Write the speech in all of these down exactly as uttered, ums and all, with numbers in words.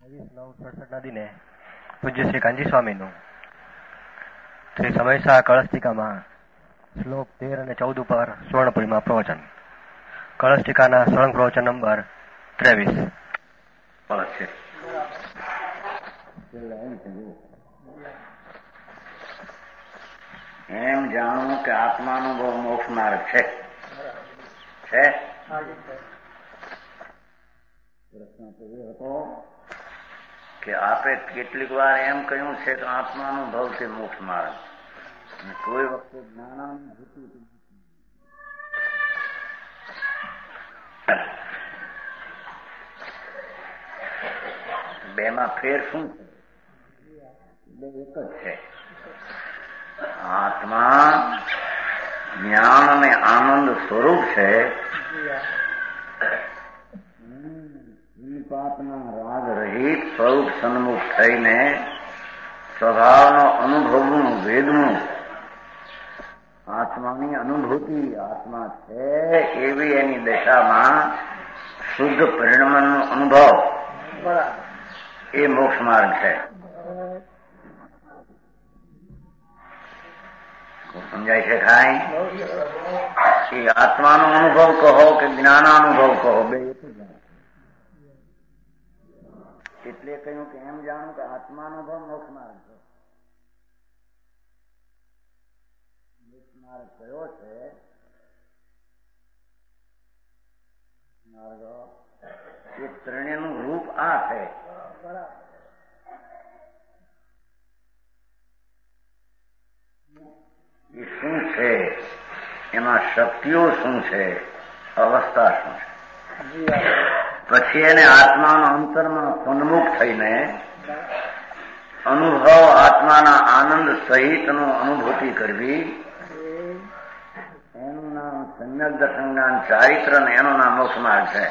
બાવીસ નવ સડસઠના દિને પૂજ્ય શ્રી કાંજી સ્વામીનું શ્રી સમયસા કળશટીકામાં શ્લોક તેર અને ચૌદ ઉપર સુવર્ણપુરીમાં પ્રવચન. કળશટીકાના સળંગ પ્રવચન નંબર ત્રેવીસ. એમ જાણવું કે આત્માનો બહુ મોક્ષ માર્ગ છે. છે પ્રશ્ન તો એ હતો કે આપે કેટલીક વાર એમ કહ્યું છે કે આત્માનુભવ છે મોક્ષ માર્ગ, અને કોઈ વખતે જ્ઞાનાનુભૂતિ. બેમાં ફેર શું છે? બે એક જ છે. આત્મા જ્ઞાન અને આનંદ સ્વરૂપ છે. પાપના રાગ રહિત સ્વરૂપ સન્મુખ થઈને સ્વભાવનો અનુભવનું વેદનું આત્માની અનુભૂતિ આત્મા છે એવી એની દશામાં શુદ્ધ પરિણમનનો અનુભવ એ મોક્ષ માર્ગ છે. સમજાય છે ખાઈ? એ આત્માનો અનુભવ કહો કે જ્ઞાનાનુભવ કહો, બે એક જ. એટલે કહ્યું કે એમ જાણું કે આત્માનુભવ મોક્ષ માર્ગ છે. મોક્ષ માર્ગ કયો છે? માર્ગ એ ત્રણેયનું રૂપ આ છે. એ શું છે? એમાં શક્તિઓ શું છે? અવસ્થા શું છે? પછી એને આત્માના અંતરમાં સન્મુખ થઈને અનુભવ આત્માના આનંદ સહિતનો અનુભૂતિ કરવી, એનું નામ સમ્યક દર્શન જ્ઞાન ચારિત્ર ને એનું નામ મોક્ષ માર્ગ છે.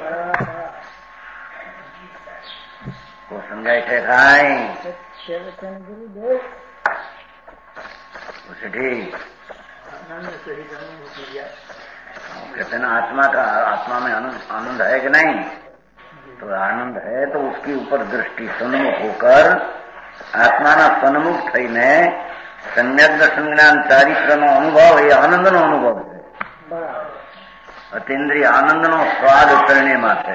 તો સમજાય છે કાંઈ? ઠીક. कहते हैं आत्मा का आत्मा में आनंद है कि नहीं? तो आनंद है तो उसके ऊपर दृष्टि सन्मुख होकर आत्माना सन्मुख थईने सम्यक दर्शन ज्ञान चारित्रનો અનુભવ એ આનંદનો અનુભવ છે. અતિન્દ્રિય આનંદનો સ્વાદ ત્રણેયમાં છે.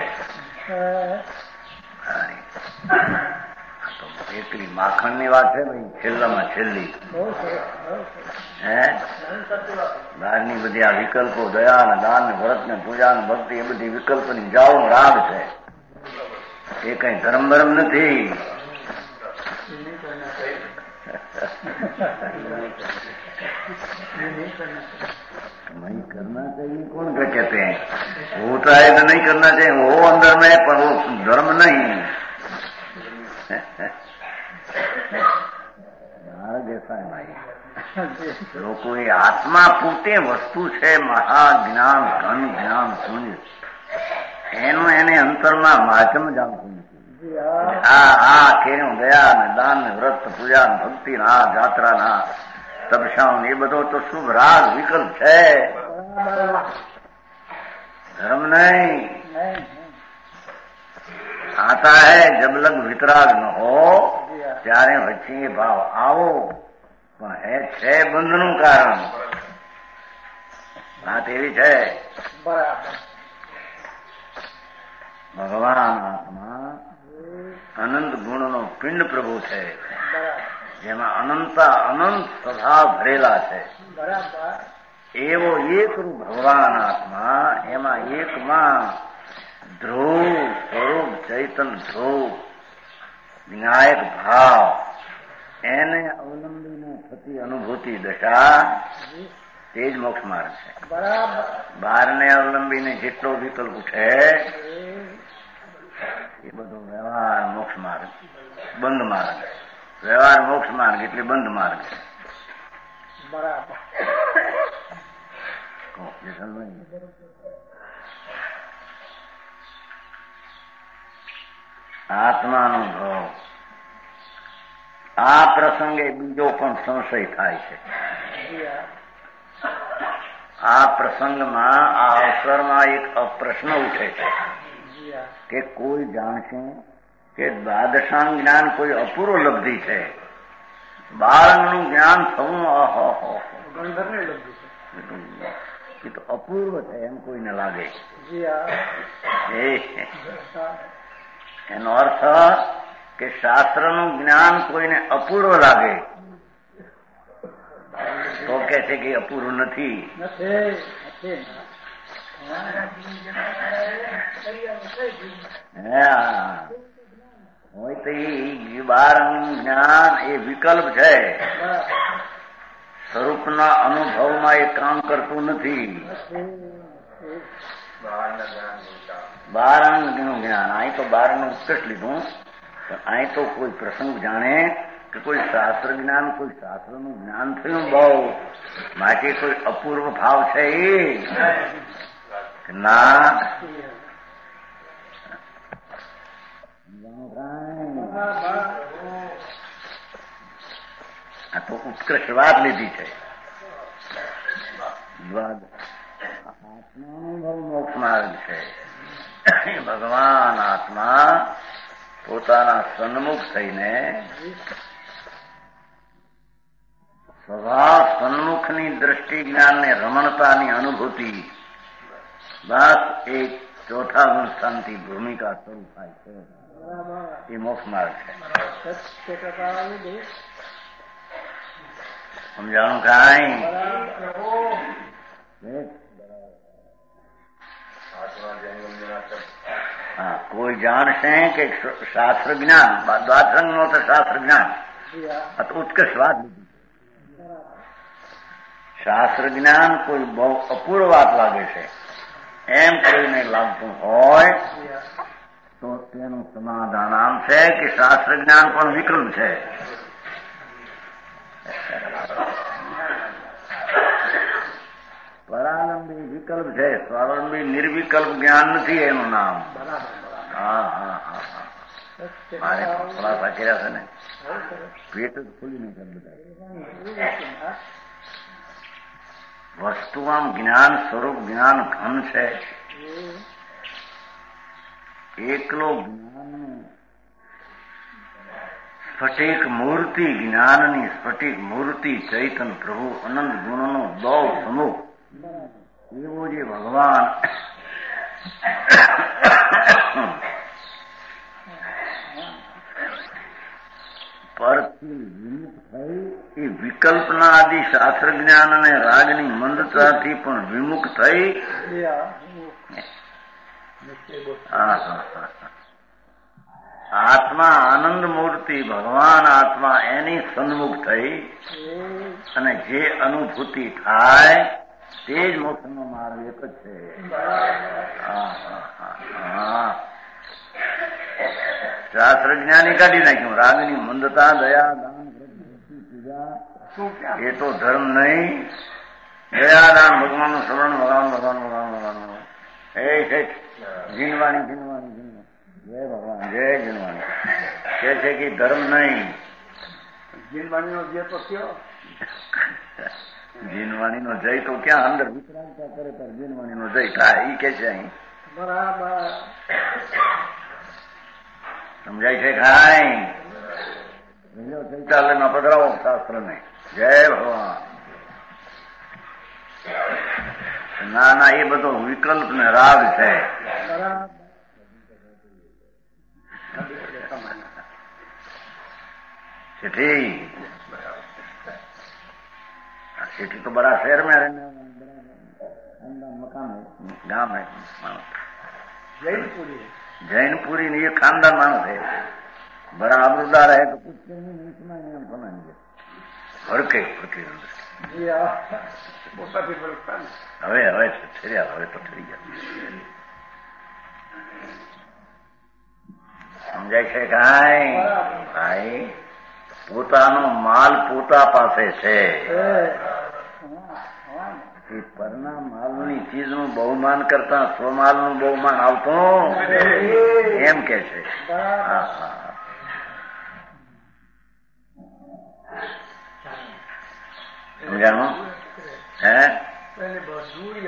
એકલી માખણની વાત છે ભાઈ, છેલ્લામાં છેલ્લી. હે બહારની બધી આ વિકલ્પો દયા ને દાન ને વ્રત ને પૂજા ને ભક્તિ એ બધી વિકલ્પની જાઓ રાગ છે. એ કઈ ધર્મ ધર્મ નથી. नहीं करना चाहिए कौन क्या कहते हैं? होता है तो नहीं करना चाहिए, वो अंदर में, पर वो धर्म नहीं. जैसा है भाई, લોકો એ આત્મા પોતે વસ્તુ છે, મહાજ્ઞાન ઘન જ્ઞાન શૂન્ય, એનું એને અંતરમાં માધ્યમ જાણતું નથી. આ આ કેવું દયા ને દાન ને વ્રત પૂજા ને ભક્તિ ને આ જાત્રા ના તપસ્યા એ બધો તો શુભ રાગ વિકલ્પ છે, ધર્મ નહીં. आता है जब लग वितराग न हो ત્યારે વચ્ચે ભાવ આવો, પણ હે છે બંધનું કારણ. વાત એવી છે. ભગવાન આત્મા અનંત ગુણનો પિંડ પ્રભુ છે, જેમાં અનંતા અનંત સ્વભાવ ભરેલા છે. એવો એકરૂપ ભગવાન આત્મા, એમાં એકમાં ધ્રુવ સ્વરૂપ ચૈતન ધ્રુવ વિનાયક ભાવ, એને અવલંબીને થતી અનુભૂતિ દશા તે જ મોક્ષ માર્ગ છે. બહારને અવલંબીને જેટલો વિકલ્પ છે એ બધો વ્યવહાર મોક્ષ માર્ગ, બંધ માર્ગ. વ્યવહાર મોક્ષ માર્ગ એટલે બંધ માર્ગ છે. બરાબર. આત્માનુભવ. આ પ્રસંગે બીજો પણ સંશય થાય છે. આ પ્રસંગમાં આ અવસરમાં એક પ્રશ્ન ઉઠે છે કે કોઈ જાણશે કે દ્વાદશાંગ જ્ઞાન કોઈ અપૂર્વ લબ્ધિ છે. બાળકનું જ્ઞાન થવું ઓહો ગણધરની લબ્ધિ છે. એ તો અપૂર્વ છે એમ કોઈને લાગે. એનો અર્થ કે શાસ્ત્રનું જ્ઞાન કોઈને અપૂર્વ લાગે તો કે છે કે અપૂર્વ નથી. હોય તો એ બારનું જ્ઞાન એ વિકલ્પ છે. સ્વરૂપના અનુભવમાં એ કામ કરતું નથી. બારંગનું જ્ઞાન અહીં તો બારનું ઉત્કર્ષ લીધું પણ અહીં તો કોઈ પ્રસંગ જાણે કે કોઈ શાસ્ત્ર જ્ઞાન કોઈ શાસ્ત્રનું જ્ઞાન થયું બહુ માટે કોઈ અપૂર્વ ભાવ છે એ ના. આ તો ઉત્કૃષ્ટ વાત લીધી છે. આત્માનુભવ મોક્ષ માર્ગ છે. ભગવાન આત્મા પોતાના સન્મુખ થઈને સ્વભાવ સન્મુખની દ્રષ્ટિ જ્ઞાનને રમણતાની અનુભૂતિ બસ એક ચોથા ગુણ સ્થાનથી ભૂમિકા શરૂ થાય છે. એ મોક્ષ માર્ગ છે. સમજાણું કાંઈ? હા, કોઈ જાણશે કે શાસ્ત્ર જ્ઞાન દ્વાદશંગ નો તો શાસ્ત્ર જ્ઞાન ઉત્કર્ષ વાત લીધી. શાસ્ત્ર જ્ઞાન કોઈ બહુ અપૂર્વ વાત લાગે છે એમ કોઈને લાગતું હોય તો તેનું સમાધાન આમ છે કે શાસ્ત્ર જ્ઞાન પણ વિકલ્પ છે. પરાલંબી વિકલ્પ છે, સ્વાવલંબી નિર્વિકલ્પ જ્ઞાન નથી એનું નામ. હા હા હા હા મારે થોડા સાચી છે ને પેટ જ ખુલી નહીં બધા. વસ્તુ આમ જ્ઞાન સ્વરૂપ જ્ઞાન ઘન છે. એકલો જ્ઞાન સ્ફટિક મૂર્તિ જ્ઞાનની સ્ફટિક મૂર્તિ ચૈતન પ્રભુ અનંત ગુણનો બહુ સમૂહ એવો જે ભગવાન પરથી વિમુખ થઈ એ વિકલ્પના આદિ શાસ્ત્ર જ્ઞાન અને રાગની મંદતાથી પણ વિમુખ થઈ આત્મા આનંદ મૂર્તિ ભગવાન આત્મા એની સન્મુખ થઈ અને જે અનુભૂતિ થાય તે જ મોક્ષનો માર્ગ એક જ છે. શાસ્ત્ર જ્ઞાની કાઢી નાખ્યું. રાગની મંદતા દયા દાન પૂજા એ તો ધર્મ નહીં. દયા દાન ભગવાનનું શરણ ભગવાન ભગવાન ભગવાન ભગવાન એ છે જીનવાણી જીનવાણી જીનવાણી જય ભગવાન જય જીનવાણી કે છે કે ધર્મ નહીં. જીનવાણીનો જય તો કયો? જીનવાણીનો જય તો ક્યાં અંદર વિતરાગતા કરે ત્યારે જીનવાણીનો જય થાય એ કે છે અહીં. બરાબર સમજાય છે ખાઈ? ચૈતાલે માં પધરાવો શાસ્ત્ર ને. જય ભગવાન. ના ના એ બધો વિકલ્પ ને રાગ છે. सिटी सिटी तो बड़ा शहर में रहने मकान है, गांव है मानो जैनपुरी जैनपुरी नहीं, ये खानदान मानो है. बड़ा आबरूदार है तो कुछ नहीं सुनाएंगे हम सुनाएंगे हर के फकीर હવે હવે ઠર્યા હવે તો ઠરી ગયા. સમજાય છે કાંઈ? ભાઈ પોતાનો માલ પોતા પાસે છે. એ પરના માલની ચીજનું બહુમાન કરતા સ્વમાલનું બહુમાન આવતું એમ કે છે. હા હા સમજાણું? હે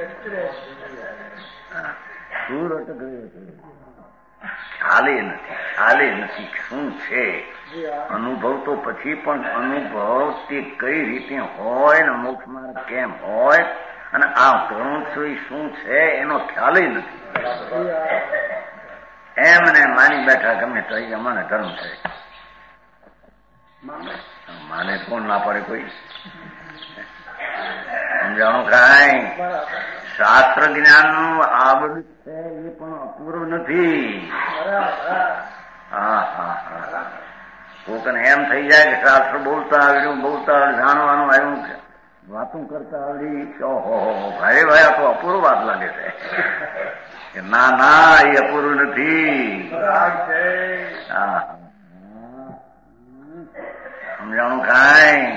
સૂર અટક ખ્યાલ નથી. ખ્યાલે નથી શું છે. અનુભવ તો પછી પણ અનુભવ તે કઈ રીતે હોય ને મોક્ષ માર્ગ કેમ હોય અને આ કરું છું શું છે એનો ખ્યાલ નથી. એમને માની બેઠા ગમે તો અમારે ધર્મ છે. માને કોણ ના પડે કોઈ? સમજાણું કાંઈ? શાસ્ત્ર જ્ઞાન નું આ બધું છે એ પણ અપૂરું નથી. હા હા હા કોકને એમ થઈ જાય કે શાસ્ત્ર બોલતા આવડ્યું બોલતા આવડ્યું જાણવાનું આવ્યું વાતું કરતા આવડી ઓહો ભાઈ ભાઈ આ તો અપૂરું વાત લાગે છે. કે ના ના એ અપૂરું નથી. હા સમજાણું કાંઈ?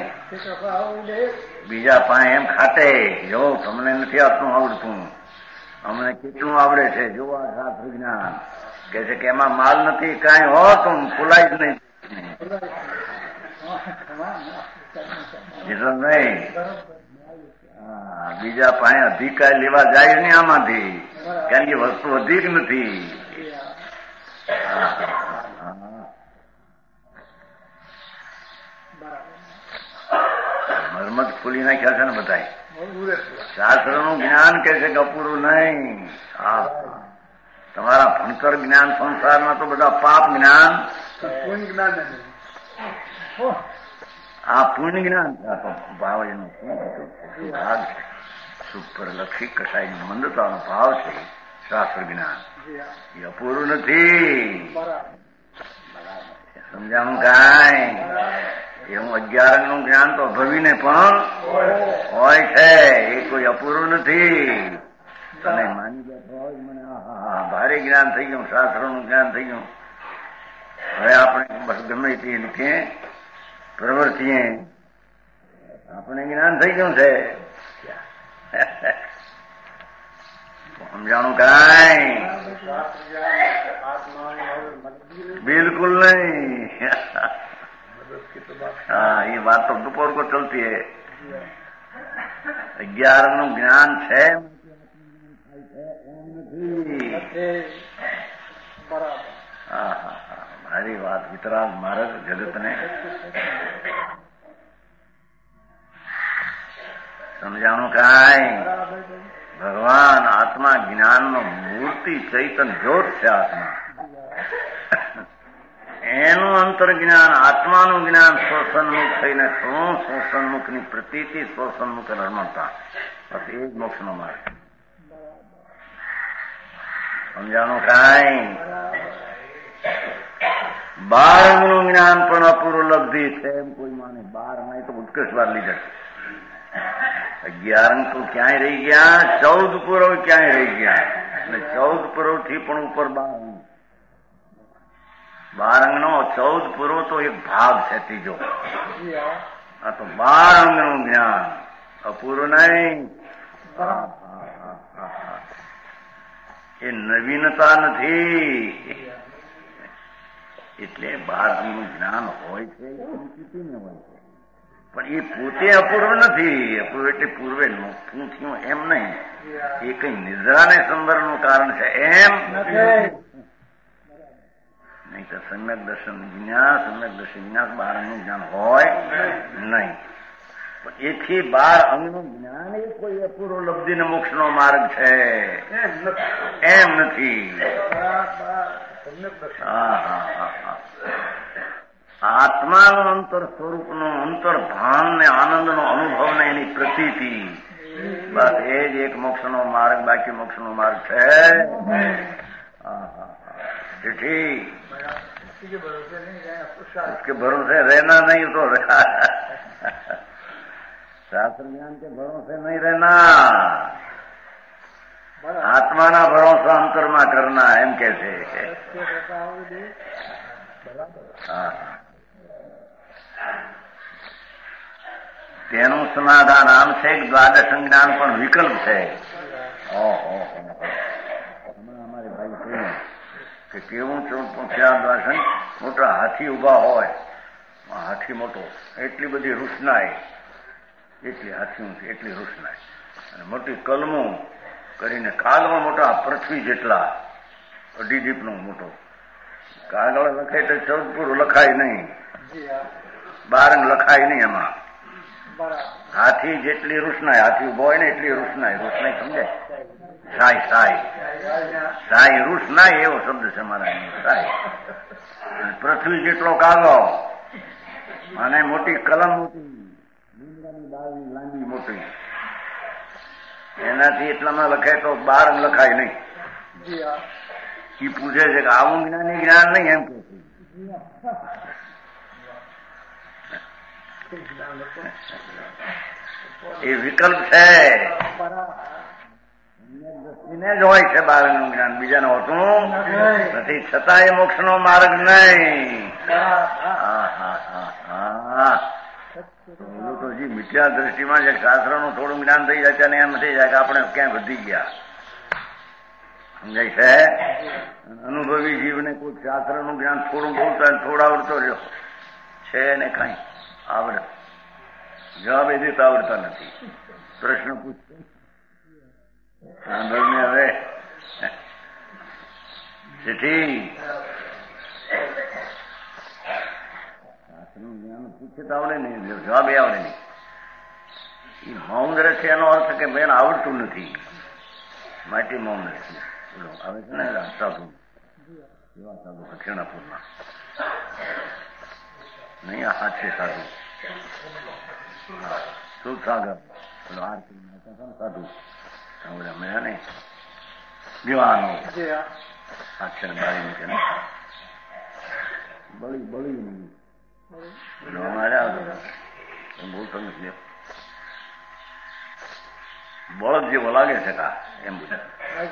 બીજા પાસે એમ ખાતે જો તમને નથી આપતું આવડતું અમને કેટલું આવડે છે જોવા શાસ્ત્ર જ્ઞાન કે છે કે એમાં માલ નથી કાંઈ હો તો ફૂલાય જ નહીં. નહીં બીજા પાસે અધિકાર લેવા જાય ને આમાંથી કારણ કે વસ્તુ અધિક નથી. મરમત ખોલી નાખ્યા છે ને બધા. શાસ્ત્ર નું જ્ઞાન કે છે કે અપૂરું નહીં. હા તમારા ભણતર જ્ઞાન સંસારમાં તો બધા પાપ જ્ઞાન આ પુણ્ય જ્ઞાન ભાવ એનો ભાગ છે. સુપર લક્ષી કસાઈ મંદતાનો ભાવ છે શાસ્ત્ર જ્ઞાન. એ અપૂરું નથી. સમજાણું કાંઈ? એવું અગિયાર નું જ્ઞાન તો ભવીને પણ હોય છે. એ કોઈ અપૂરું નથી. તમે માની બેઠો હોય મને હા ભારે જ્ઞાન થઈ ગયું શાસ્ત્ર નું જ્ઞાન થઈ ગયું. હવે આપણે બસ ગમે તે કે પ્રવૃત્તિએ આપણે જ્ઞાન થઈ ગયું છે. સમજાણું કાંઈ? બિલકુલ નહીં. हाँ ये बात तो दोपहर को चलती है. अग्यार નું જ્ઞાન છે મારી વાત વિતરાગ માર્ગ જગતને સમજાણું કાંઈ? ભગવાન આત્મા જ્ઞાન નો મૂર્તિ ચૈતન જ્યોત છે. આત્મા એનું અંતર જ્ઞાન આત્માનું જ્ઞાન સ્વસન્મુખ થઈને શું સ્વસન્મુખની પ્રતીતિ સ્વસન્મુખ રમતા બસ એ જ મોક્ષનો માર્ગ. સમજાણું કાંઈ? બાર અંગનું જ્ઞાન પણ અપૂરું લબ્ધિ છે એમ કોઈ માને. બાર નહીં તો ઉત્કર્ષ વાર લીધા. અગિયાર અંગ તો ક્યાંય રહી ગયા, ચૌદ પુરવ ક્યાંય રહી ગયા એટલે ચૌદ પુરવ થી પણ ઉપર બાર અંગ. બાર અંગનો ચૌદ પૂર્વ તો એક ભાગ છે ત્રીજો. આ તો બાર અંગનું જ્ઞાન અપૂરું નહીં. એ નવીનતા નથી. એટલે બાર અંગનું જ્ઞાન હોય છે હોય છે પણ એ પોતે અપૂર્વ નથી. અપૂર્વ એટલે પૂર્વે શું થયું એમ નહીં. એ કઈ નિદ્રાને સંદર્ભનું કારણ છે એમ નહીં. તો સમ્યક દર્શન વિન્યાસ સમ્યક દર્શન વિન્યાસ બાર અંગનું જ્ઞાન હોય નહીં. પણ એથી બાર અંગનું જ્ઞાન એ કોઈ અપૂર્વ લબ્ધિને મોક્ષનો માર્ગ છે એમ નથી. હા હા હા હા આત્માનું અંતર સ્વરૂપનું અંતર ભાન ને આનંદનો અનુભવ ને એની પ્રતીતિ બસ એ જ એક મોક્ષનો માર્ગ. બાકી મોક્ષનો માર્ગ છે હા હા ठीक उसके भरोसे रहना नहीं तो शास्त्र ज्ञान के भरोसे नहीं रहना. आत्मा ना भरोसा अंतर में करना एम कैसे. हाँ તેનું સમાધાન આમ છે કે દ્વાદશ જ્ઞાન પણ વિકલ્પ છે. ઓહો હમણાં અમારે ભાઈ કહ્યું કે કેવું ત્યાં દર્શન મોટા હાથી ઉભા હોય, હાથી મોટો, એટલી બધી રૂસનાય, એટલી હાથી એટલી રૂસનાય અને મોટી કલમો કરીને કાગમાં મોટા પૃથ્વી જેટલા અઢી દીપનો મોટો કાગળ લખાય તો ચૌદ પૂરું લખાય નહીં, બારંગ લખાય નહીં. એમાં હાથી જેટલી રૂસનાય, હાથી ઉભો હોય ને એટલી રૂસનાય. રૂસનાય સમજાય? સાય સાય સાય રૂસનાય એવો શબ્દ છે મારા. સાય પૃથ્વી જેટલો કાગળ અને મોટી કલમ, મોટી લીમડાની ડાળની લાંબી મોટી, એનાથી એટલામાં લખાય તો બારંગ લખાય નહીં. એ પૂછે છે કે આવું જ્ઞાન જ્ઞાન નહીં એમ કે એ વિકલ્પ છે, દ્રષ્ટિને જ હોય છે બાળકનું જ્ઞાન, બીજાને હોતું નથી. છતાં એ મોક્ષ નો માર્ગ નહીં. તો હજી મિથ્યા દ્રષ્ટિમાં જે શાસ્ત્ર નું થોડું જ્ઞાન થઈ જાય ત્યારે એમ થઈ જાય કે આપણે ક્યાં વધી ગયા. સમજાય છે? અનુભવી જીવને કોઈ શાસ્ત્ર નું જ્ઞાન થોડું બોલતા થોડું આવડતો રહ્યો છે ને કઈ આવડે, જવાબ એ દેતા આવડતા નથી. પ્રશ્ન પૂછતો સાંભળને હવે જેથી શાસ્ત્રનું જ્ઞાન પૂછે તો આવડે નહીં, જવાબ એ આવડે નહીં. એ મૌન રહે છે એનો અર્થ કે બેન આવડતું નથી, માટે મૌન રહે છે. આવે છે ને સાધુ, એવા સાધુ દક્ષિણાપુરના નહીં, આ હાથ છે સાધુ સુરસાગર આરતી સાધુ મેં ને દીવાનો અક્ષર બાળી મૂકે ને બળી બળી બહુ સમજ બળદ જેવો લાગે છે કા એમ બધું.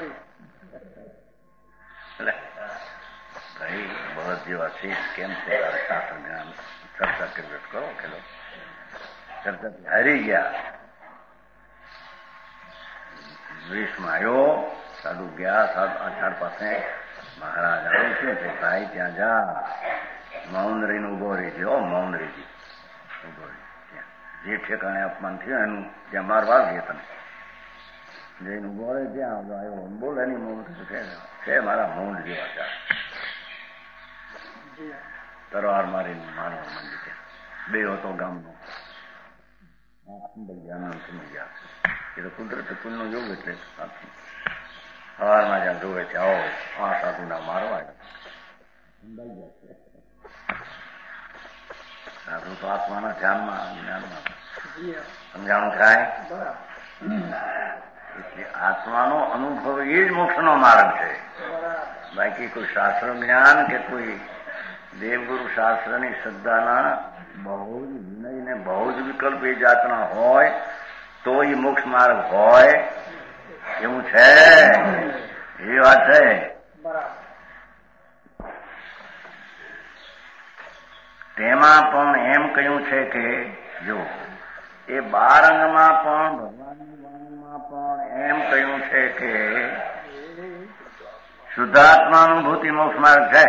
એટલે ભાઈ બળદ જેવા છે કેમ છે શાસ્ત્ર જ્ઞાન ચર્ચા કરી કરો ખેલો ચર્ચા હારી ગયા. વેશમાં આવ્યો, સાધુ ગયા સાધુ આચાર પાસે. મહારાજ આવું શું છે? ભાઈ ત્યાં જા, મૌન રહીને ઉભો રહી ગયો. મૌન રહી ગઈ ઉભો રહી ત્યાં જે ઠેકાણે અપમાન થયું એનું ત્યાં માર વાગીએ તમે જઈને ઉભો રહે ત્યાં આવ્યો બોલે એની મૌન છે મારા મૌન જેવા ચાર તરવાર મારીને મારવા માંડી ત્યાં બે હતો ગામનો સમજી ગયા. એ તો કુદરત કુલ નો યોગ એટલે સવારમાં જ્યાં જોવે છે આવો આ સાધુ ના મારવા સાધુ તો આત્માના ધ્યાનમાં જ્ઞાનમાં સમજાણું થાય. એટલે આત્માનો અનુભવ એ જ મોક્ષનો માર્ગ છે. બાકી કોઈ શાસ્ત્ર જ્ઞાન કે કોઈ દેવગુરુ શાસ્ત્રની શ્રદ્ધાના બહુ જ વિનય ને બહુ જ વિકલ્પ એ જાતના હોય તો એ મોક્ષ માર્ગ હોય એવું છે. એ વાત છે. તેમાં પણ એમ કહ્યું છે કે જો એ બાર અંગમાં પણ ભગવાનની વાણીમાં પણ એમ કહ્યું છે કે શુદ્ધાત્માનુભૂતિ મોક્ષ માર્ગ છે.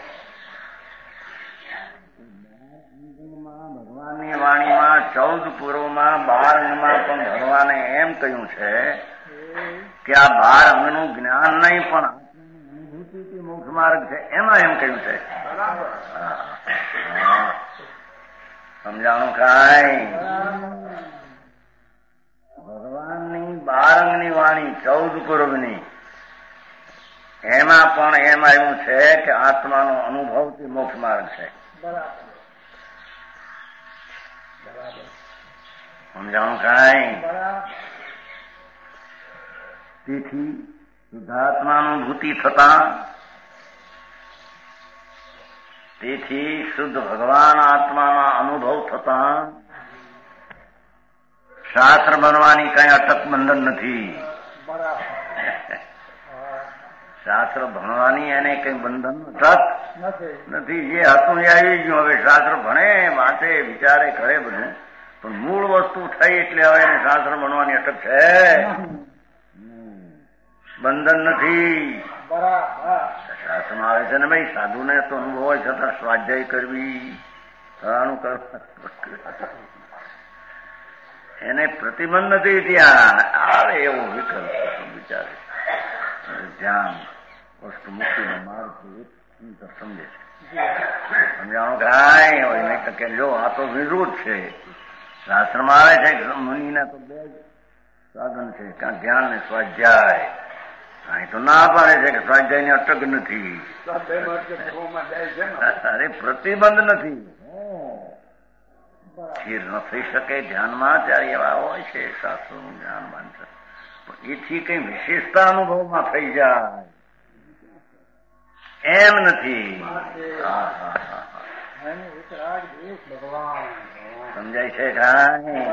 ભગવાનની વાણીમાં ચૌદ પૂર્વમાં બાર અંગમાં પણ ભગવાને એમ કહ્યું છે કે આ બાર અંગનું જ્ઞાન નહીં પણ અનુભૂતિ મોક્ષ માર્ગ છે. એમાં એમ કહ્યું છે. સમજાણું કાંઈ? ભગવાનની બાર અંગની વાણી ચૌદ પૂર્વની એમાં પણ એમ આવ્યું છે કે આત્માનો અનુભવથી મોક્ષ માર્ગ છે. સમજાણું કાંઈ? તેથી શુદ્ધાત્માનુભૂતિ થતા તેથી શુદ્ધ ભગવાન આત્માના અનુભવ થતા શાસ્ત્ર બનવાની કઈ અટક બંધન નથી. શાસ્ત્ર ભણવાની એને કઈ બંધન અટક નથી. જે હતું એ આવી ગયું. હવે શાસ્ત્ર ભણે વાંચે વિચારે કરે બધું પણ મૂળ વસ્તુ થઈ એટલે હવે એને શાસ્ત્ર બનવાની અટક છે, બંધન નથી. શાસ્ત્રમાં આવે છે ને ભાઈ સાધુને તો અનુભવ હોય છતાં સ્વાધ્યાય કરવી ફલાણું કરવા એને પ્રતિબંધ નથી. ત્યાં આવે એવો વિકલ્પ વિચારે ધ્યાન વસ્તુ મુક્તિનો માર્ગ તો સમજે છે. સમજાણું કાંઈ હોય નહીં તો કે જો આ તો વિરુદ્ધ છે. શાસ્ત્રમાં આવે છે કે મુનિના તો બે જ સાધન છે, કાં જ્ઞાન ને સ્વાધ્યાય. અહીં તો ના પાડે છે કે સ્વાધ્યાયની અટક નથી. અરે પ્રતિબંધ નથી. સ્થિર ન થઈ શકે ધ્યાનમાં ત્યારે એવા હોય છે શાસ્ત્રોનું જ્ઞાન બાંધશે, પણ એથી કઈ વિશેષતા અનુભવમાં થઈ જાય એમ નથી. સમજાય છે કાંઈ?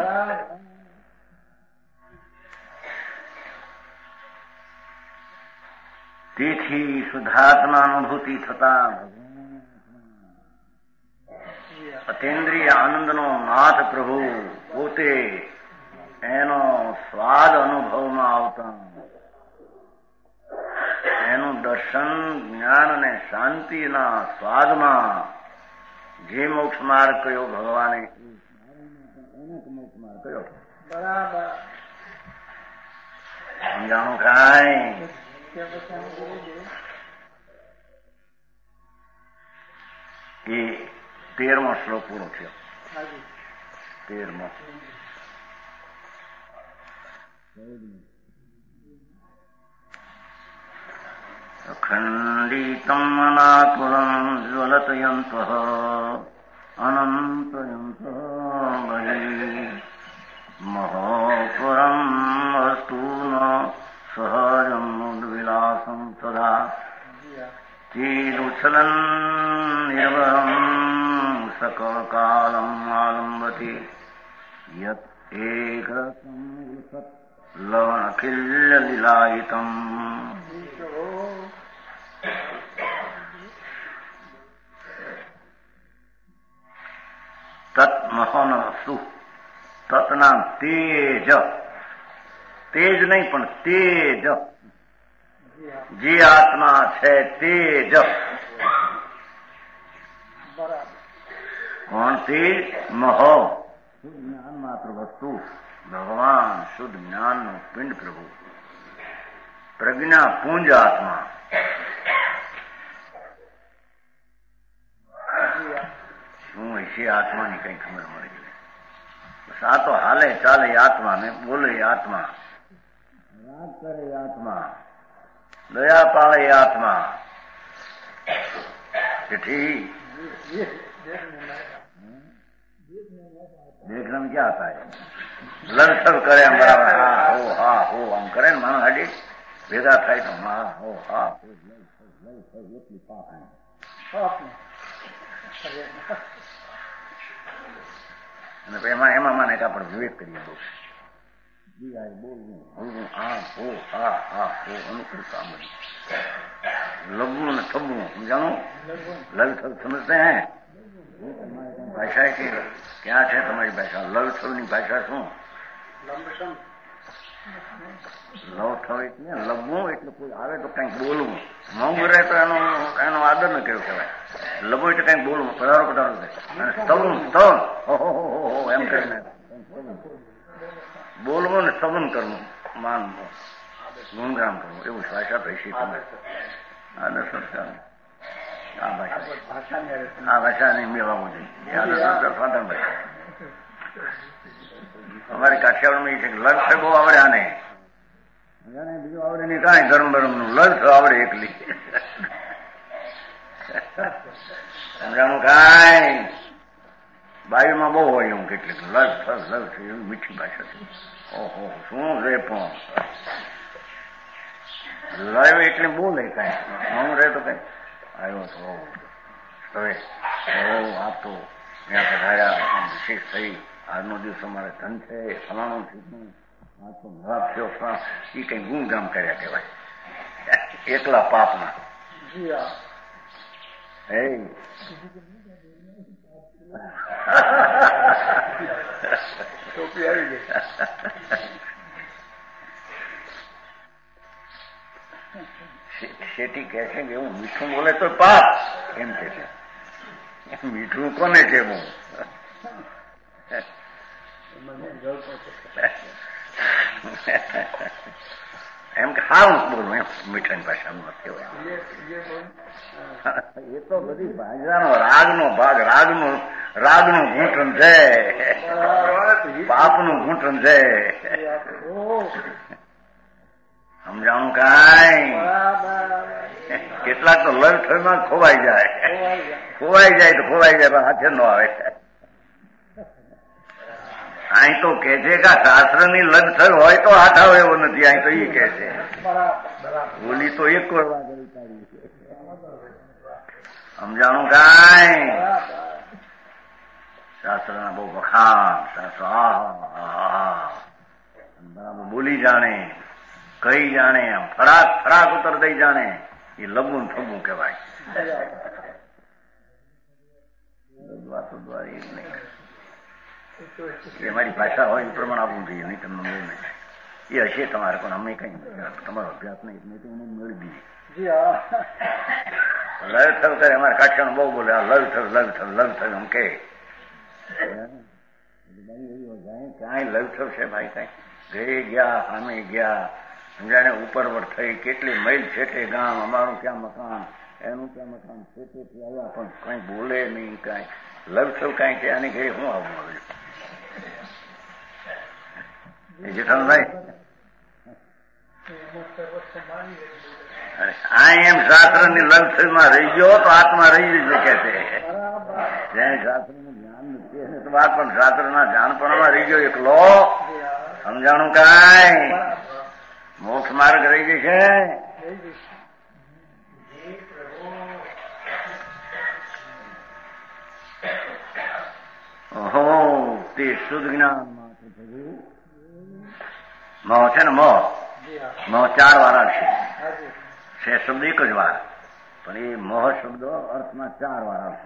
તેથી શુદ્ધાત્મા અનુભૂતિ થતા અતેન્દ્રિય આનંદનો નાથ પ્રભુ પોતે એનો સ્વાદ અનુભવમાં આવતા એનું દર્શન જ્ઞાન અને શાંતિના સ્વાદમાં જે મોક્ષ માર્ગ કયો ભગવાને મોક્ષ માર્ગ કયો બરાબર સમજાણું કાંઈ? એ તેરમો શ્લોક પૂરો થયો. તેરમો ખંડિતમ અનાકુલમ જ્વલતયંત અનંતયંત બહિ મહોપરમ અસ્તુ ન સહજમ ઉદ્વિલાસમ તદા ચીદુચ્છલન નિર્વરમ સકળ કાલમ આલંબતિ યત એકરસમ સત લવણખિલ્ય લીલાયિતમ. તત મહોન સુ તતના તેજ, તેજ નહીં પણ તેજ, જે આત્મા છે તેજ. કોણ તેજ? મહો શુદ્ધ જ્ઞાન માત્ર વસ્તુ ભગવાન, શુદ્ધ જ્ઞાન નું પિંડ પ્રભુ, પ્રજ્ઞા પુંજ આત્મા. શું હશે આત્માની કઈ ખબર મળી ગઈ? બસ આ તો હાલે ચાલે આત્મા ને બોલે આત્મા, રાગ કરે આત્મા, દયા પાળે આત્મા. તેથી देखने में क्या आता है? लड़सड़ करे हम बराबर हा हो हा हो આમ કરે ને માણસ હાડી ભેગા થાય તો હા હો હા હો એટલી પાપ અને એમાં એમાં મને કે આપણે વિવેક કરીએ બહુ બોલવું બોલવું હા હો હા હા હો અનુકૂળતા મળી લગવું ને થબવું સમજાણું? લલથલ સમજते हैं? ભાષા કે ક્યાં છે તમારી ભાષા? લવથલ ની ભાષા શું? લવથલ એટલે લગવું એટલે કોઈ આવે તો કઈક બોલવું. મોંઘ રહે તો એનો એનો આદર ન કેવો કહેવાય. લગવું એટલે કઈક બોલવું, પધારો પધારો અને સ્તવન સ્તવન ઓહો હો એમ કરીને બોલવું ને સ્તવન કરવું, માનવું, ગુણગાન કરવું, એવું ભાષા ભેસી તમે આદર સંસ્કાર આ ભાષા આ ભાષાને મેળવવું જોઈએ. આદર સંસ્કાર સાધન ભાષા અમારી કાઠિયાવાડમાં એ છે કે લક્ષ બહુ આવડે આને બીજું આવડે નહીં કાંઈ ગરમ ગરમ નું લક્ષ આવડે એકલી. સમજાણું કાંઈ? બાયુમાં બહુ હોય એવું કેટલીક લક્ષ લક્ષ એવી મીઠી ભાષા છે. ઓહો શું રે પણ લય એટલે બોલે કાંઈ હું રહે તો કઈ આવ્યો તો હવે આ તો ત્યાં પધાર્યા વિશેષ થઈ, આજનો દિવસ અમારે ધન છે, ફલાણું થયું, આ તો લાભ થયો, એ કઈ ગુણગામ કર્યા કહેવાય એકલા પાપના. હે ટોપી આવી ગઈ. શેઠી કહે છે કે એવું મીઠું બોલે તો પાપ એમ કે છે. મીઠું કોને કેવું? એમ કે સારું બોલું એમ મીઠાની ભાષામાં નથી હોય. એ તો બધી ભાષાનો રાગનો ભાગ, રાગનું રાગનું ઘૂંટણ છે, પાપનું ઘૂંટણ છે. સમજાણું કાંઈ? કેટલાક તો લડથડમાં ખોવાઈ જાય, ખોવાઈ જાય તો ખોવાઈ જાય પણ હાથે ન આવે. અહીં તો કે છે કે શાસ્ત્રની લડથડ હોય તો હાથ આવે એવો નથી. અહીં તો એ કે છે, બોલી તો એક વાર સમજાણું કાંઈ? શાસ્ત્રના બહુ વખાણ, શાસ્ત્ર બરાબર બોલી જાણે, કઈ જાણે, ફરાક ફરાક ઉતર દઈ જાણે, એ લબું થબું કહેવાય. વાતો દ્વારા એ જ નહીં, એ મારી ભાષા હોય એ પ્રમાણે આપવું જોઈએ, નહીં તમને મળે નહીં. એ હશે તમારે, પણ અમે કઈ તમારો અભ્યાસ નહીં, નહીં તો એને મળી દઈએ. લવ થવ કરે અમારે કાઠિયાનું બહુ બોલે, આ લવ થવ લવ થવ લવ થવ એમ કે કાંઈ લવ થવ છે ભાઈ? કઈ ઘરે ગયા, સામે ગયા, સમજાને ઉપરવર થઈ, કેટલી મૈલ છેટે ગામ, અમારું ક્યાં મકાન, એનું ક્યાં મકાન, છેટેથી આવ્યા પણ કઈ બોલે નહીં. કઈ લવ થવ કઈ કે આની ઘરે શું આવવું આવ્યું? જેઠાણભાઈ આ એમ શાસ્ત્ર ની લક્ષમાં રહી ગયો તો આત્મા રહી શકે છે. જ્યાં શાસ્ત્ર નું જ્ઞાન નથી તો વાત, પણ શાસ્ત્ર ના જાણપણમાં રહી ગયો એકલો. સમજાણું કાંઈ? મોક્ષ માર્ગ રહી જશે. ઓહો, તે શુદ્ધ જ્ઞાન મોહ છે ને, મોહ મોહ ચાર વાર છે. છે શબ્દ એક જ વાર, પણ એ મોહ શબ્દો અર્થમાં ચાર વાર આવશે.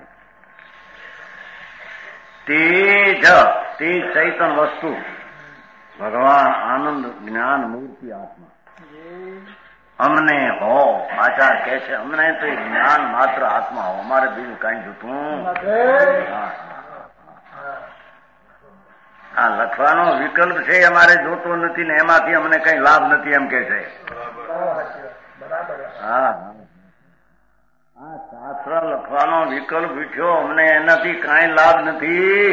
તેજ તે ચૈતન વસ્તુ ભગવાન આનંદ જ્ઞાન મૂર્તિ આત્મા અમને હો. આચાર કે છે અમને તો જ્ઞાન માત્ર આત્મા હો, અમારે બીજું કઈ જોતું. આ લખવાનો વિકલ્પ છે અમારે જોતો નથી ને એમાંથી અમને કઈ લાભ નથી એમ કે છે. હા, આ શાસ્ત્ર લખવાનો વિકલ્પ વિઠ્યો, અમને એનાથી કઈ લાભ નથી.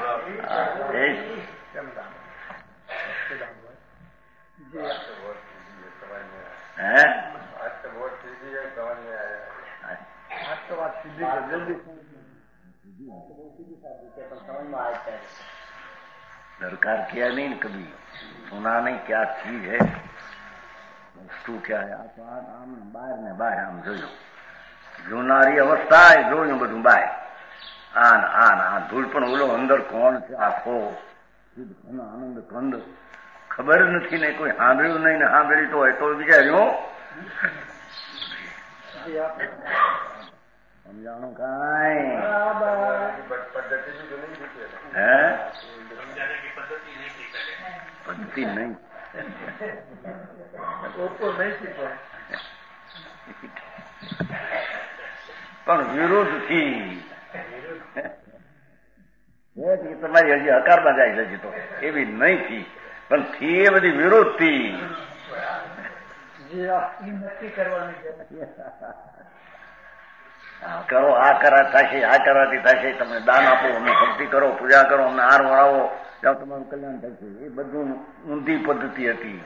હે दरकार किया नहीं कभी, सुना नहीं क्या चीज है, वस्तु क्या है. આ તો આમ બહાર ને બહાર આમ જોયું, જોનારી અવસ્થા એ જોયું બધું બહાર. આ આ આ ધૂળ પણ ઓલો અંદર કોણ છે આખો આનંદ કંદ ખબર નથી ને, કોઈ સાંભળ્યું નહીં ને સાંભળ્યું તો હોય તો વિચાર્યું. સમજાણું કાંઈ? હે પદ્ધતિ નહીં, પણ વિરોધ થી તમારી હજી હકારમાં જાય હજી તો એવી નહીં થી, પણ થી એ બધી વિરોધ થી કરો. આ કરા થશે, આ કરવાથી થશે, તમે દાન આપો, અમને ભક્તિ કરો, પૂજા કરો, અમને હાર વળાવો, જાઓ તમારું કલ્યાણ થશે. એ બધું ઊંધી પદ્ધતિ હતી.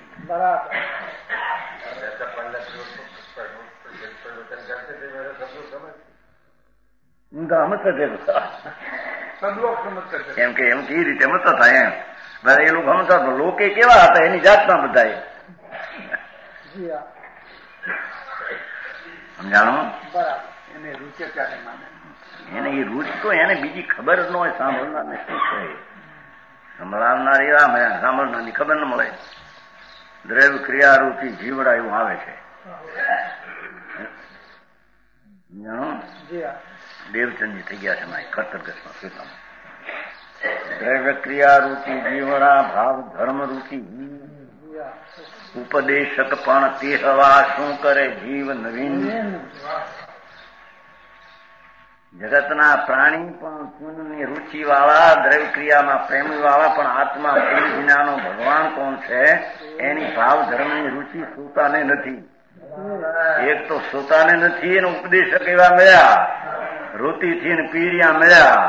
એમ કે એમ કે એ રીતે મત થાય એમ બધા એ લોકો સમજતા. લોકો કેવા હતા એની જાતના બધા સમજાણું. એને એ રૂચ તો એને બીજી ખબર જ ન હોય, સાંભળનારને શું છે. સંભળાવનાર એવા સાંભળનારની ખબર ન મળે. દ્રવ્ય ક્રિયા રૂચિ જીવડા એવું આવે છે. દેવચંદજી થઈ ગયા છે મારી ખતરગસમાં સ્વીકારમાં. દ્રવ્ય ક્રિયા રૂચિ જીવડા ભાવ ધર્મ રૂચિ ઉપદેશક પણ તે હવા શું કરે જીવ નવીન. જગતના પ્રાણી પણ પુણ્યની રુચિ વાળા, દ્રવ્ય ક્રિયામાં પ્રેમી વાળા, પણ આત્મા પુણ્ય વિનાનો ભગવાન કોણ છે એની ભાવ ધર્મની રુચિ શ્રોતાને નથી. એક તો શ્રોતાને નથી, એને ઉપદેશક એવા મળ્યા, રુતિથી ને પીરિયા મળ્યા.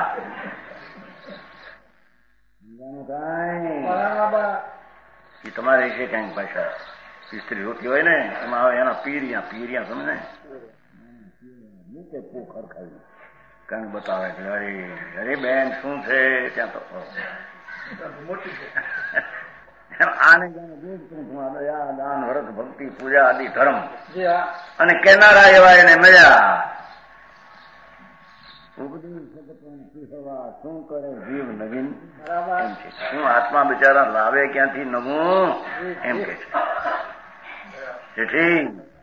એ તમારે છે કઈક ભાષા સ્ત્રી રોટી હોય ને એમાં આવે એના પીરિયા પીરિયા સમજે પોખર ખાઈ કઈક બતાવે કે અરે અરે બેન શું છે ત્યાં તો આને દાન વ્રત ભક્તિ પૂજા આદિ ધર્મ અને કેનારા એવા એને મળ્યા. શું કરે જીવ નવીન એમ છે. શું આત્મા બિચારા લાવે ક્યાંથી નવું એમ કે છે.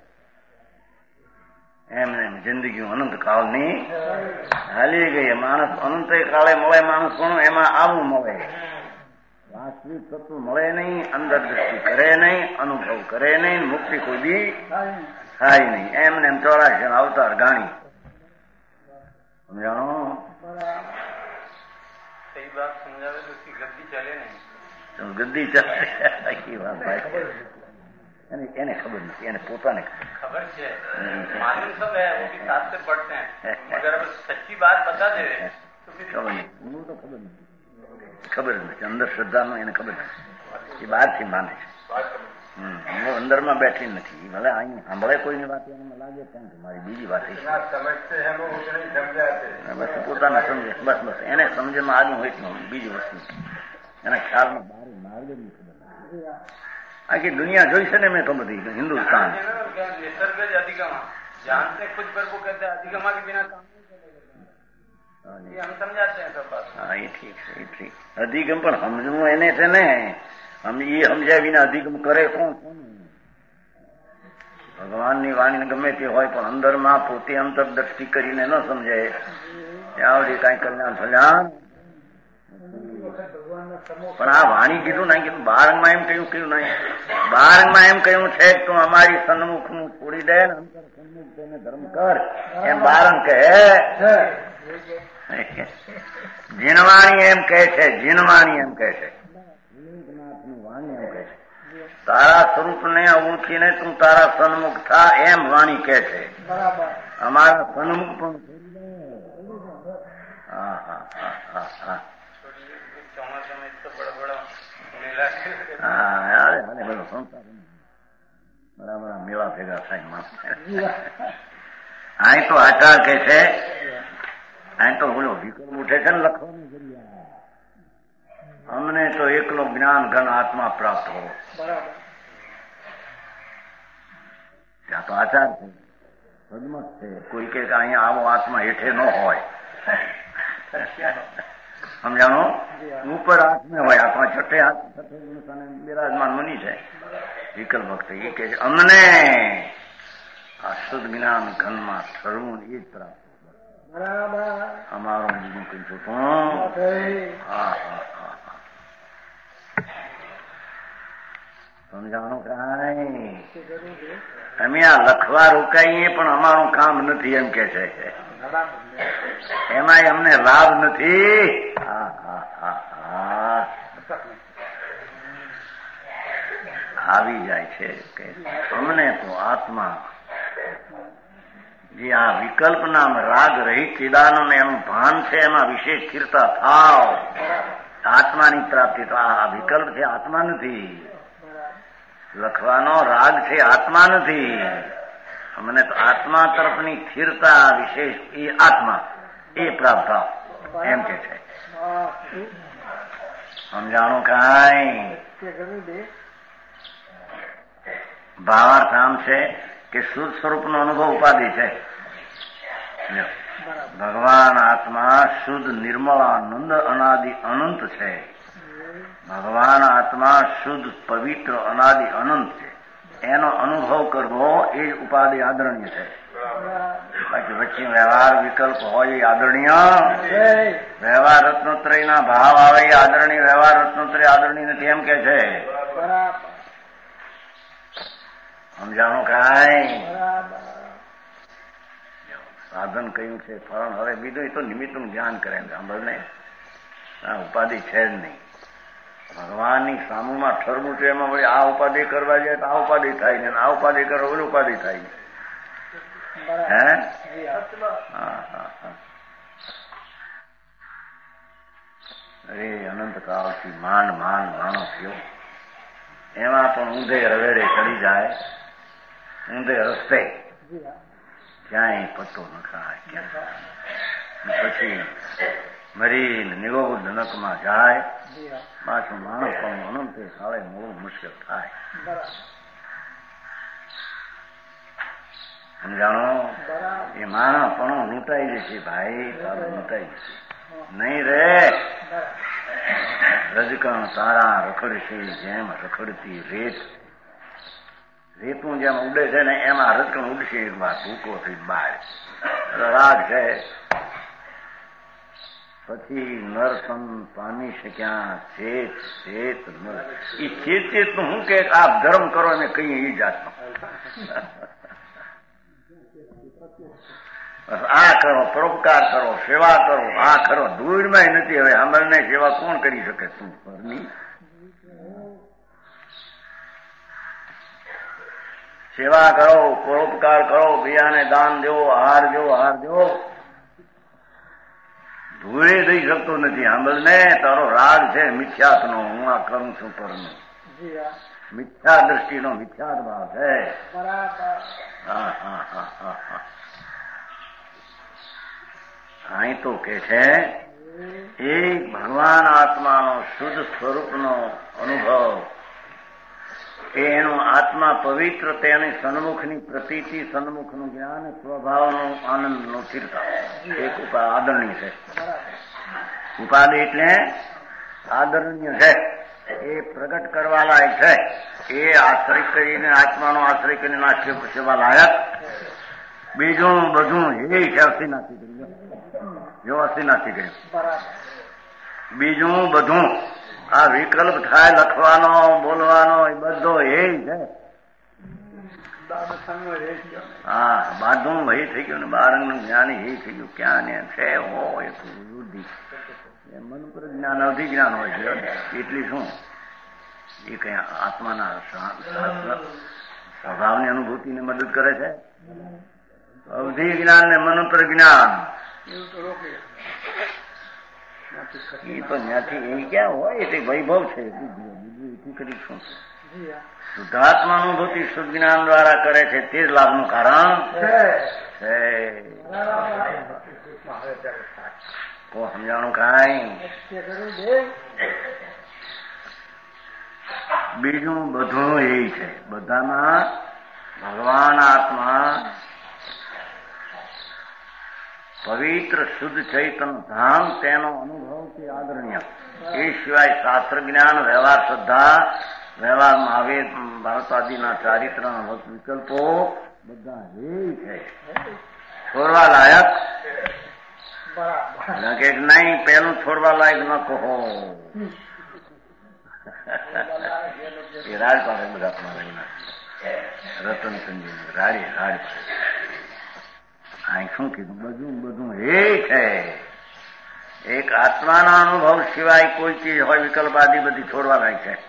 એમને જિંદગી અનંત કાળની હાલી ગઈ. માણસ અનંત કાળે મળે માણસ પણ એમાં આવું મળે. વાસ્તવિક તત્વ મળે નહીં, અંદર દ્રષ્ટિ કરે નહીં, અનુભવ કરે નહીં, મુક્તિ કોઈ દી થાય નહીં. એમને એમ ચોરાશે અવતાર ગાણી સમજાણો. સહી બાત સમજાવે તો ગદ્દી ચાલે નહીં. ગદ્દી ચાલે એને એને ખબર નથી, એને પોતાને खबर है मालूम सब है वो भी साथ से पढ़ते हैं मगर अगर सच्ची बात बता दे तो फिर ખબર નહીં. હું તો ખબર નથી, ખબર નથી. અંદર શ્રદ્ધામાં એને ખબર નથી. એ બહારથી માને છે. હું અંદરમાં બેઠી નથી. ભલે અહીં સાંભળે કોઈની વાત એને લાગે કેમ કે મારી બીજી વાત બસ પોતાને સમજે. બસ બસ એને સમજમાં આવ્યું હોય કે બીજી વસ્તુ એના ખ્યાલમાં બહાર માર્ગ ની ખબર નથી. આખી દુનિયા જોઈ છે ને મેં તો બધી હિન્દુસ્તાન નિસર્ગ જ અધિગમ जानते खुद पर वो कहते हैं अधिगमा के बिना काम नहीं चलेगा. ये हम समझाते हैं सब बात. હા એ ઠીક છે, એ ઠીક. અધિગમ પણ સમજવું એને છે ને. એ સમજ્યા વિના અધિગમ કરે કોણ? ભગવાનની વાણી ગમે તે હોય પણ અંદરમાં પોતે અંતરદ્રષ્ટિ કરીને ન સમજે ત્યાં સુધી કઈ કલ્યાણ ફલ્યાણ. પણ આ વાણી કીધું ના કીધું બારંગમાં એમ કહ્યું કયું નહીં. બારંગમાં એમ કહ્યું છે કે તું અમારી સન્મુખ નું છોડી દે ને અંતર સન્મુખ તેને ધર્મ કર એમ બારંગ કહે. જીનવાણી એમ કહે છે, જીનવાણી એમ કહે છે, વાણી એમ કહે છે તારા સ્વરૂપ ને ઓળખીને તું તારા સન્મુખ થા એમ વાણી કહે છે. અમારા સન્મુખ પણ હા હા હા હા હા બરાબર મેળા ભેગા થાય માણસ. અહીં તો આચાર કે છે, અહીં તો બોલો વિકલ્પ ઉઠે છે ને લખવાનું જગ્યા. અમને તો એકલો જ્ઞાન ઘન આત્મા પ્રાપ્ત હો. ત્યાં તો આચાર છે, સદમત છે. કોઈ કે અહીંયા આવો આત્મા હેઠે ન હોય સમજાણો. ઉપર હાથમાં હોય આત્મા છઠ્ઠે હાથ બિરાજમાન મુનિ છે વિકલ્પ ભક્ત. એ કે છે અમને આ શુદ્ધ જ્ઞાન ઘનમાં ઠરવું એ જ પ્રાપ્ત અમારો બીજું કઈ છું તો. હા હા હા હા સમજાણો. કાંઈ અમે આ લખવા રોકાઈએ પણ અમારું કામ નથી એમ કે છે. એમાં અમને લાભ નથી. હા હા હા હા આવી જાય છે કે અમને તો આત્મા જે આ વિકલ્પ નામ રાગ રહિત ચિદાનંદ એનું ભાન છે એમાં વિશેષ સ્થિરતા થાવ. આત્માની પ્રાપ્તિ તો આ વિકલ્પ છે આત્મા નથી. લખવાનો રાગ છે આત્મા નથી. અમને તો આત્મા તરફની સ્થિરતા વિશેષ એ આત્મા એ પ્રાપ્ત થાવ એમ કે છે. સમજાણું કાંઈ. ભાવાર્થ આમ છે કે શુદ્ધ સ્વરૂપનો અનુભવ ઉપાધિ છે. ભગવાન આત્મા શુદ્ધ નિર્મળ આનંદ અનાદિ અનંત છે. ભગવાન આત્મા શુદ્ધ પવિત્ર અનાદિ અનંત છે. એનો અનુભવ કરવો એ જ ઉપાધિ આદરણીય છે. બાકી વચ્ચે વ્યવહાર વિકલ્પ હોય એ આદરણીય. વ્યવહાર રત્નોત્રય ના ભાવ આવે એ આદરણીય. વ્યવહાર રત્નોત્રય આદરણીય નથી એમ કે છે. સમજાણું કાંઈ. સાધન કયું છે, ફળ. હવે બીજું એ તો નિમિત્તનું જ્ઞાન કરે સાંભળને. આ ઉપાધિ છે જ નહીં. ભગવાનની સામુમાં ઠરવું છે, એમાં વળી આ ઉપાધિ કરવા જાય તો આ ઉપાધિ થાય ને, આ ઉપાધિ કરો ઓલી ઉપાધિ થાય ને. હે હા હા હા અરે અનંત કાળથી માંડ માંડ માણસ થયો, એમાં પણ ઊંધે રવેડે ચડી જાય, ઊંધે રસ્તે ક્યાંય પત્તો ન ખાય. પછી મરીને નિરોધ નકમાં જાય, પાછું માણસ પણ અનંતે સાળે મોડું મુશ્કેલ થાય. સમજાણો? એ માણસ પણ લૂંટાઈ જશે ભાઈ, તારું લૂંટાઈ જશે નહીં રે. રજકણ તારા રખડશે જેમ રખડતી રેત, રેતું જેમ ઉડે છે ને એમાં રજકણ ઉડશે એક વાર ભૂકો થઈ બહાર. રાગ છે. પછી નરસન પામી શક્યા ચેત ચેત નર. એ ચેત ચેત નું હું કે આપ ધર્મ કરો ને કહીએ એ જાતનો. આ કરો, પરોપકાર કરો, સેવા કરો, આ કરો. દૂરમાં નથી હવે અમલને સેવા કોણ કરી શકે? તું પરની સેવા કરો, પરોપકાર કરો, બીજાને દાન દેવો, આહાર દેવો, આહાર દેવો. ધૂળે દઈ શકતો નથી. સાંભળને, તારો રાગ છે મિથ્યાત્વનો. હું આ કરું છું પરનું. મિથ્યા દ્રષ્ટિનો મિથ્યાત ભાવ છે. હા હા હા હા હા અહીં તો કે છે એક ભગવાન આત્માનો શુદ્ધ સ્વરૂપનો અનુભવ, કે એનો આત્મા પવિત્ર, તેની સન્મુખની પ્રતીતિ, સન્મુખનું જ્ઞાન, સ્વભાવનો આનંદનો સ્થિરતા. એક ઉપા આદરણીય છે. ઉપાધિ એટલે આદરણીય છે, એ પ્રગટ કરવા લાયક છે. એ આશ્રય કરીને, આત્માનો આશ્રય કરીને નાખ્ય સેવા લાયક. બીજું બધું એ અસ્થિ નાખી કર્યું, જો અસ્થિ નાખી કર્યું. બીજું બધું આ વિકલ્પ થાય, લખવાનો, બોલવાનો, એ બધો એ છે. હા, બાધું વહી થઈ ગયું ને બારંગનું જ્ઞાન એ થઈ ગયું. ક્યાં ને છે હોય બુદ્ધિ, મન પર જ્ઞાન અવધિ જ્ઞાન હોય છે. એટલી શું એ કઈ આત્માના સ્વભાવની અનુભૂતિને મદદ કરે છે. અવધિ જ્ઞાન ને મન પર જ્ઞાન એ તો ત્યાંથી એ ક્યાં હોય? તે વૈભવ છે. બીજું કરીશું શુદ્ધાત્માનુભૂતિ શુદ્ધ જ્ઞાન દ્વારા કરે છે, તે જ લાભનું કારણ છે. કો સમજાણું કાંઈ? બીજું બધું એ છે. બધામાં ભગવાન આત્મા પવિત્ર શુદ્ધ ચૈતન્ય ધામ, તેનો અનુભવ તે આદરણીય. એ સિવાય શાસ્ત્ર જ્ઞાન, વ્યવહાર શ્રદ્ધા, વ્યવહાર મહાવીર, ભારતાદિના ચારિત્રના વિકલ્પો બધા એ છે. છોડવા લાયક કે નહીં? પેલું છોડવા લાયક ન કહો. એ રાડ પાડે બધા તમારા રતન સંજીવ રાડી રાડ પાડે. અહીં શું કીધું? બધું બધું એ છે. એક આત્માના અનુભવ સિવાય કોઈ ચીજ હોય વિકલ્પ આદિ બધી છોડવા લાયક છે.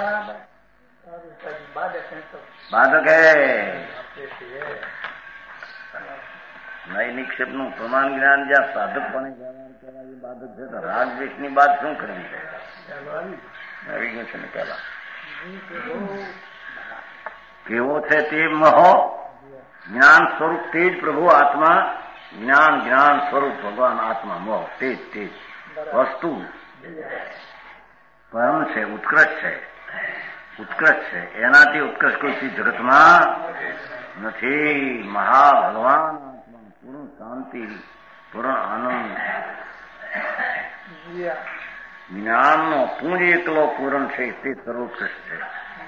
બાધક હે નઈ નિક્ષેપ નું પ્રમાણ જ્ઞાન જ્યાં સાધક પણ વ્યવહાર કરાય એ બાધક છે. તો રાગ દ્વેષ ની બાદ શું કરવી છે? આવી ગયું છે ને પેલા કેવો છે તે મહો જ્ઞાન સ્વરૂપ તે જ પ્રભુ આત્મા. જ્ઞાન જ્ઞાન સ્વરૂપ ભગવાન આત્મા મોહ તે જ તે જ વસ્તુ પરમ છે, ઉત્કૃષ્ટ છે. ઉત્કૃષ્ટ છે, એનાથી ઉત્કૃષ્ટ કોઈ ચીજ જગતમાં નથી. મહા ભગવાન આત્મા, પૂર્ણ શાંતિ, પૂર્ણ આનંદ, જ્ઞાનનો પુંજ એકલો પૂરણ છે, તે સર્વોત્કૃષ્ટ છે.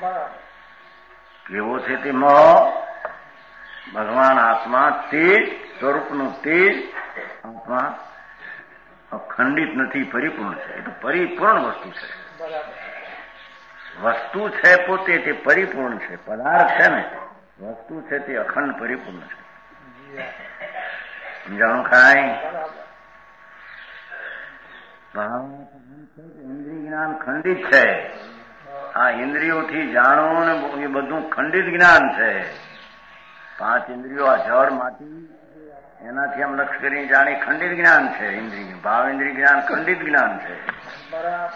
કેવો છે તે મોહ? ભગવાન આત્મા તેજ સ્વરૂપનું તેજ આત્મા અખંડિત નથી, પરિપૂર્ણ છે. એ તો પરિપૂર્ણ વસ્તુ છે. વસ્તુ છે પોતે તે પરિપૂર્ણ છે. પદાર્થ છે ને વસ્તુ છે તે અખંડ પરિપૂર્ણ છે. સમજાણું ખાય? બરાબર. ઇન્દ્રિય જ્ઞાન ખંડિત છે. આ ઇન્દ્રિયોથી જાણવું ને એ બધું ખંડિત જ્ઞાન છે. પાંચ ઇન્દ્રિયો આ જળ માટી એનાથી આમ લક્ષ કરીને જાણી ખંડિત જ્ઞાન છે. ઇન્દ્રિય ભાવ ઇન્દ્રિય જ્ઞાન ખંડિત જ્ઞાન છે. બરાબર.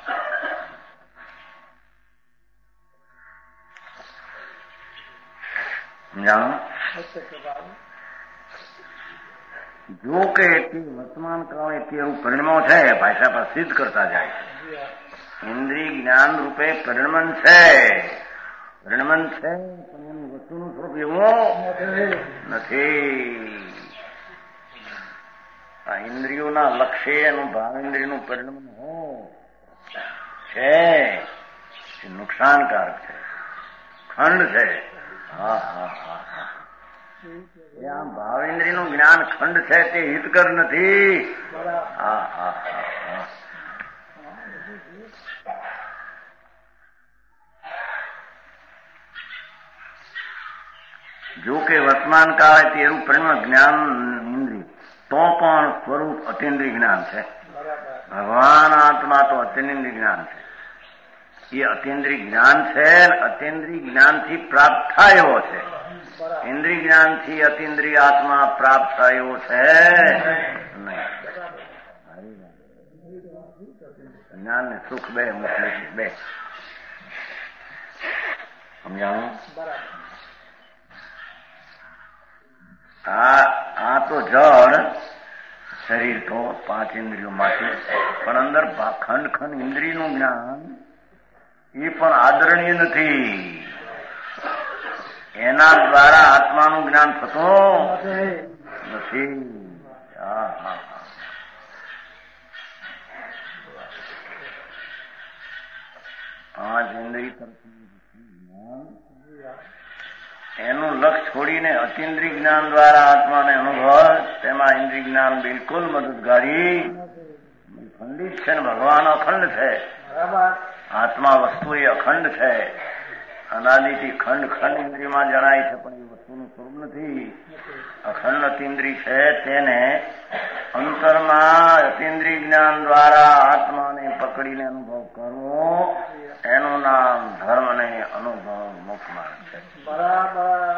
સમજાણું? જો કે વર્તમાન કાળે એવું પરિણમો છે ભાષા પર સિદ્ધ કરતા જાય છે. ઇન્દ્રિય જ્ઞાન રૂપે પરિણમન છે. પરિણમન છે પણ એનું વસ્તુનું સ્વરૂપ એવું નથી. આ ઇન્દ્રિયોના લક્ષ્ય એનું ભાવ ઇન્દ્રિયનું પરિણમન હો છે એ નુકસાનકારક છે, ખંડ છે. હા હા હા હા એ આમ ભાવ ઇન્દ્રિયનું જ્ઞાન ખંડ છે તે હિતકર નથી. હા હા હા હા જો કે વર્તમાન કાળે તેરું પરિણામ જ્ઞાન ઇન્દ્રિય તો પણ સ્વરૂપ અતિન્દ્રિય જ્ઞાન છે. ભગવાન આત્મા તો અતિન્દ્રિય જ્ઞાન છે. એ અતિન્દ્રિય જ્ઞાન છે. અતિન્દ્રિય જ્ઞાનથી પ્રાપ્ત થાય એવો છે. ઇન્દ્રિય જ્ઞાનથી અતિન્દ્રિય આત્મા પ્રાપ્ત થાય એવો છે નહીં. જ્ઞાન ને સુખ બે મુશ્કેલ છે. બે સમજાણું? આ આ તો જળ શરીર તો પાંચ ઇન્દ્રિયો માટે, પણ અંદર ખંડ ખંડ ઇન્દ્રિયનું જ્ઞાન એ પણ આદરણીય નથી. એના દ્વારા આત્માનું જ્ઞાન થતું નથી. હા હા હા પાંચ ઇન્દ્રિય જ્ઞાન એનું લક્ષ છોડીને અતિન્દ્રિય જ્ઞાન દ્વારા આત્માને અનુભવ, તેમાં ઇન્દ્રિય જ્ઞાન બિલકુલ મદદગારી ખંડિત છે ને ભગવાન અખંડ છે. આત્મા વસ્તુ એ અખંડ છે. અનાદિથી ખંડ ખંડ ઇન્દ્રિયમાં જણાય છે પણ એ વસ્તુનું સ્વરૂપ નથી. અખંડ અતિન્દ્રિય છે તેને અંતરમાં અતિન્દ્રિય જ્ઞાન દ્વારા આત્માને પકડીને અનુભવ કરવો એનું નામ ધર્મ ને અનુભવ મુક્ત માર્ગ છે. બરાબર.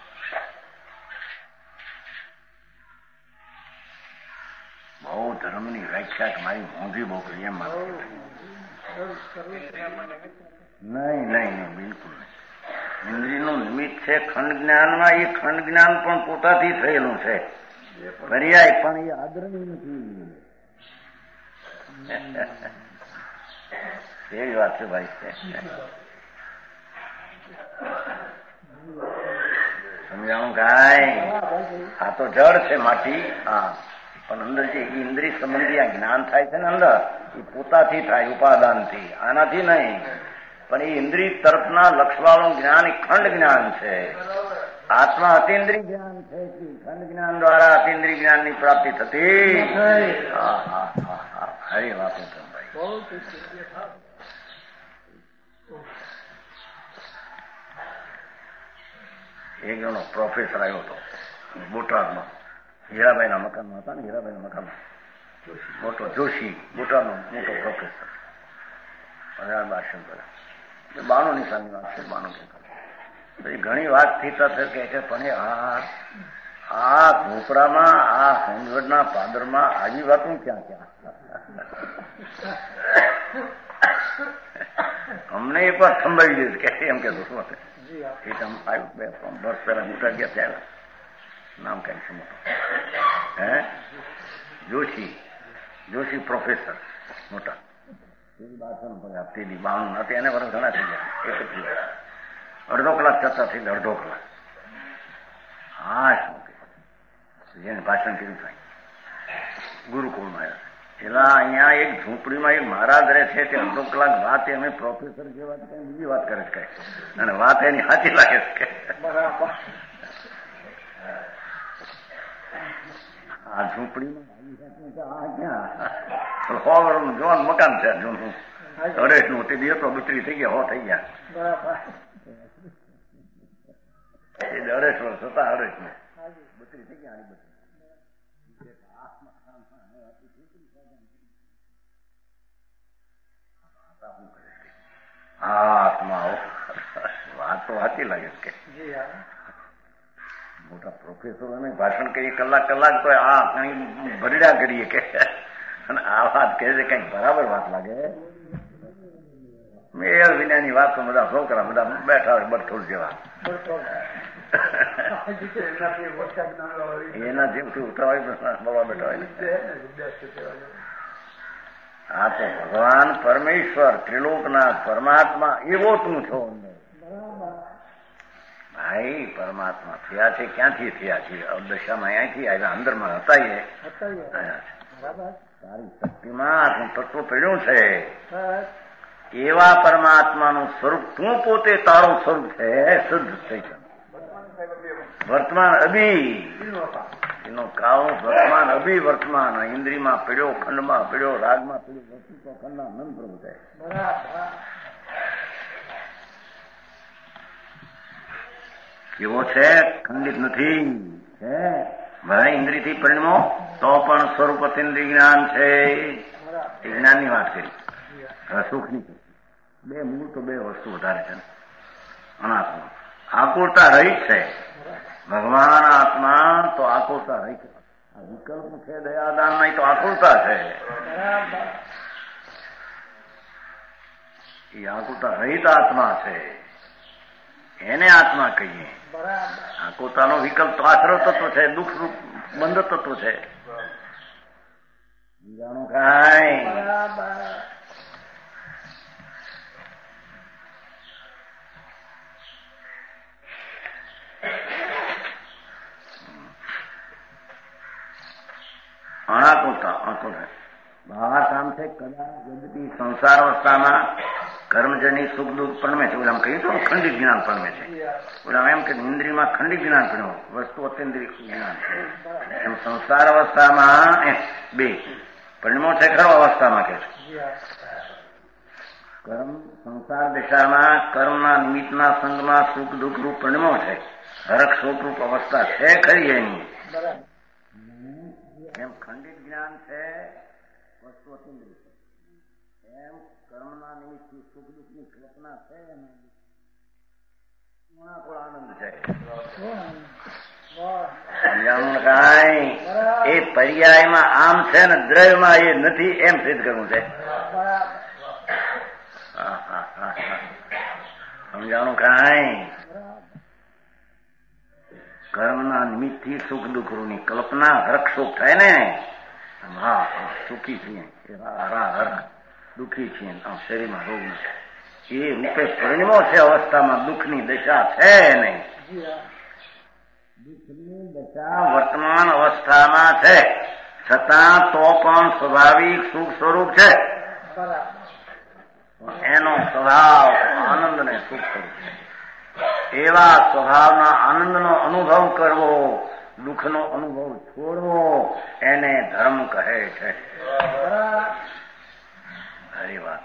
બહુ ધર્મની વ્યાખ્યા મારી મોંઘી બહુ કરી એમ મારે નહીં નહીં નહીં બિલકુલ નહીં. ઇન્દ્રિયનું નિમિત્ત છે ખંડ જ્ઞાનમાં. એ ખંડ જ્ઞાન પણ પોતાથી થયેલું છે. પર્યાય પણ એ આદરણીય નથી. એવી વાત છે ભાઈ. સમજાણું કાંઈ? આ તો જળ છે માટી. હા પણ અંદર જે ઇન્દ્રિય સંબંધી આ જ્ઞાન થાય છે ને અંદર એ પોતાથી થાય ઉપાદાનથી, આનાથી નહીં. પણ એ ઇન્દ્રિય તરફના લક્ષવાળું જ્ઞાન એ ખંડ જ્ઞાન છે. આત્મા અતિન્દ્રિય જ્ઞાન છે. ખંડ જ્ઞાન દ્વારા અતિન્દ્રિય જ્ઞાન ની પ્રાપ્તિ થતી. હા હા હા હા ખરી વાત છે ભાઈ. એક જણો પ્રોફેસર આવ્યો હતો બોટાદમાં. હીરાબાઈ ના મકાનમાં હતા ને, હીરાબાઈ ના મકાનમાં મોટો જોશી, બોટાદનો મોટો પ્રોફેસર. ભાષણ કરે બાણું નિશાની વાત છે. બાણું પછી ઘણી વાત થતા થશે કે પણ આ આ ઝોપડામાં આ હોમગઢના પાદરમાં આવી વાતો ક્યાં ક્યાં. અમને એક વાર સંભાળી દીધું કે એમ કેતો શું હતું. બે વર્ષ પહેલા મોટા ગયા થયા. નામ કઈ છે મોટું હે જોશી, જોશી પ્રોફેસર મોટા. આપતી બાણું નથી એને વર્ષ ઘણા થઈ ગયા. એકત્રીસ અડધો કલાક ચર્ચા થઈ અડધો કલાક. હા શું કે જેને ભાષણ કર્યું થાય ગુરુકુળમાં આવ્યા. પેલા અહીંયા એક ઝૂંપડીમાં એક મહારાજ રહે છે તે અડધો કલાક વાત અમે પ્રોફેસર જેવા કઈ બીજી વાત કરે છે કઈ, અને વાત એની સાચી લાગે છે. આ ઝૂંપડીમાં ક્યાં જોવાનું મકાન છે જૂનું અરેસ નું. તે દિવસ બિચરી થઈ ગયા હો થઈ ગયા. એ અરેસ વર્ષ હતા અરેસ ને બત્રી થઈ ગયા. હા આત્મા વાત તો સાચી લાગે કે મોટા પ્રોફેસરોને ભાષણ કરીએ કલાક કલાક તો આ કઈ ભરડ્યા કરીએ કે અને આ વાત કહે છે કઈક બરાબર વાત લાગે. મેળ વિનાની વાત તો બધા છોકરા બધા બેઠા હોય બરથોડ જેવા એના જેમથી ઉતરા હોય બોલવા બેઠા હોય. હા તો ભગવાન પરમેશ્વર ત્રિલોકનાથ પરમાત્મા એવો તું છો. ભાઈ પરમાત્મા થયા છે ક્યાંથી થયા છે? દશામાં અહીંયાથી આવ્યા, અંદરમાં હતા તારી શક્તિમાં તું તત્વ પડ્યું છે. એવા પરમાત્માનું સ્વરૂપ તું પોતે તારું સ્વરૂપ છે. શુદ્ધ થઈ વર્તમાન અભી એનો કાળ વર્તમાન અભી વર્તમાન ઇન્દ્રિયમાં પડ્યો, ખંડમાં પડ્યો, રાગમાં પડ્યો, વસ્તુ ખંડના મન પ્રભુ છે. કેવો છે? ખંડિત નથી છે. ભલે ઇન્દ્રિય થી પરિણમો તો પણ સ્વરૂપ ઇન્દ્રિય જ્ઞાન છે. એ જ્ઞાનની વાત કરી. સુખની બે મૂળ તો બે વસ્તુ વધારે છે. અનાત્મા આકુરતા રહિત છે. ભગવાન આત્મા તો આકુરતા રહિત. આ વિકલ્પ છે દયાદાન નહીં તો આકુરતા છે. એ આકુરતા રહિત આત્મા છે. એને આત્મા કહીએ. આકુરતાનો વિકલ્પ તો આશ્રવ તત્વ છે, દુઃખ રૂપ બંધ તત્વ છે. જાણો કાંઈ અણાકુરતા આકુરતા બહાર કામ છે. કદાચ જગતી સંસાર અવસ્થામાં કર્મજની સુખ દુઃખ પણ છે. ઓલામ કહ્યું તો ખંડિત જ્ઞાન પણ છે. ઓલામ એમ કે ઇન્દ્રિયમાં ખંડિત જ્ઞાન પણ વસ્તુ અત્યંત્રિક જ્ઞાન છે. એમ સંસાર અવસ્થામાં બે પરિણમો છે. ખરો અવસ્થામાં કે કર્મ સંસાર દિશામાં કર્મના નિમિત્તના સંગમાં સુખ દુઃખ રૂપ પરિણમો છે. હરક શોક રૂપ અવસ્થા છે ખરી એની. એમ ખંડિત જ્ઞાન છે વસ્તુ અત્યંત્રિક. એમ કર્મના નિમિત્તથી સુખ દુઃખની કલ્પના છે. આનંદ છે. કાંઈ એ પર્યાયમાં આમ છે ને દ્રવ્યમાં એ નથી એમ સિદ્ધ કરવું છે. સમજાણું કાંઈ કર્મના નિમિત્તથી સુખ દુઃખ ની કલ્પના હરક સુખ થાય ને. હા સુખી છીએ હરા દુઃખી છીએ શરીરમાં રોગ નથી. એ રૂપે પરિણમો છે અવસ્થામાં દુઃખની દશા છે નહીં. દુઃખની દશા વર્તમાન અવસ્થામાં છે છતાં તો પણ સ્વાભાવિક સુખ સ્વરૂપ છે. એનો સ્વભાવ આનંદ ને સુખ સ્વરૂપ છે. એવા સ્વભાવના આનંદનો અનુભવ કરવો, દુઃખનો અનુભવ છોડવો એને ધર્મ કહે છે. ખરી વાત.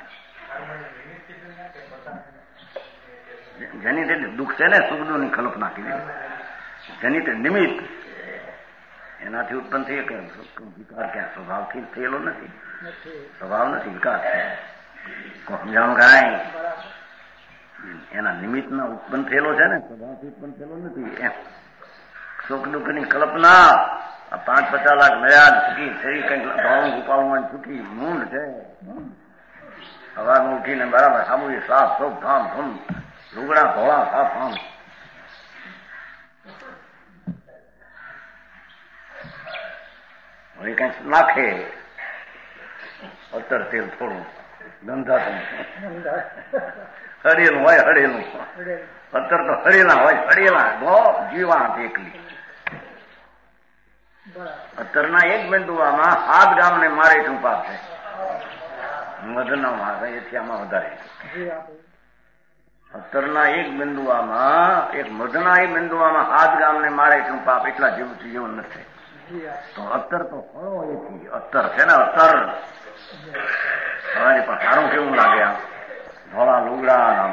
જેની તે દુઃખ છે ને સુખ દુઃખ ની કલ્પના કરી જેની તે નિમિત્ત એનાથી ઉત્પન્ન થઈ કે વિકાર ક્યાં સ્વભાવથી થયેલો નથી. સ્વભાવ નથી વિકાર છે. સમજાણું કાંઈ એના નિમિત્તના ઉત્પન્ન થયેલો છે ને સ્વભાવથી ઉત્પન્ન થયેલો નથી. એમ સુખ દુઃખ ની કલ્પના આ પાંચ પચાસ લાખ મળ્યા ચૂકી શરીર કઈક ધોળું ઉપાડવાનું ચૂકી મૂંડ છે. સવારમાં ઉઠીને બરાબર સાબુ સાફ સોપ ધામ ધૂમ લુગડા ધોળા સાફ આમ હવે કઈક નાખે અત્તર તેલ થોડું ગંધાતું હળેલું હોય હળેલું અત્તર તો હળેલા હોય હળેલા ગો જીવા એકલી. અત્તરના એક બિંદુમાં હાથ ગામને મારે ટૂંપા છે. મધનામાં એથિયામાં વધારે. અત્તરના એક બિંદુમાં એક મધના એક બિંદુમાં હાથ ગામને મારે ટૂંપા એટલા જેવું જીવન નથી. તો અત્તર તો ફળો એથી અત્તર છે ને અત્તર તમારી પણ સારું કેવું લાગે આમ ધોળા લુગડા આમ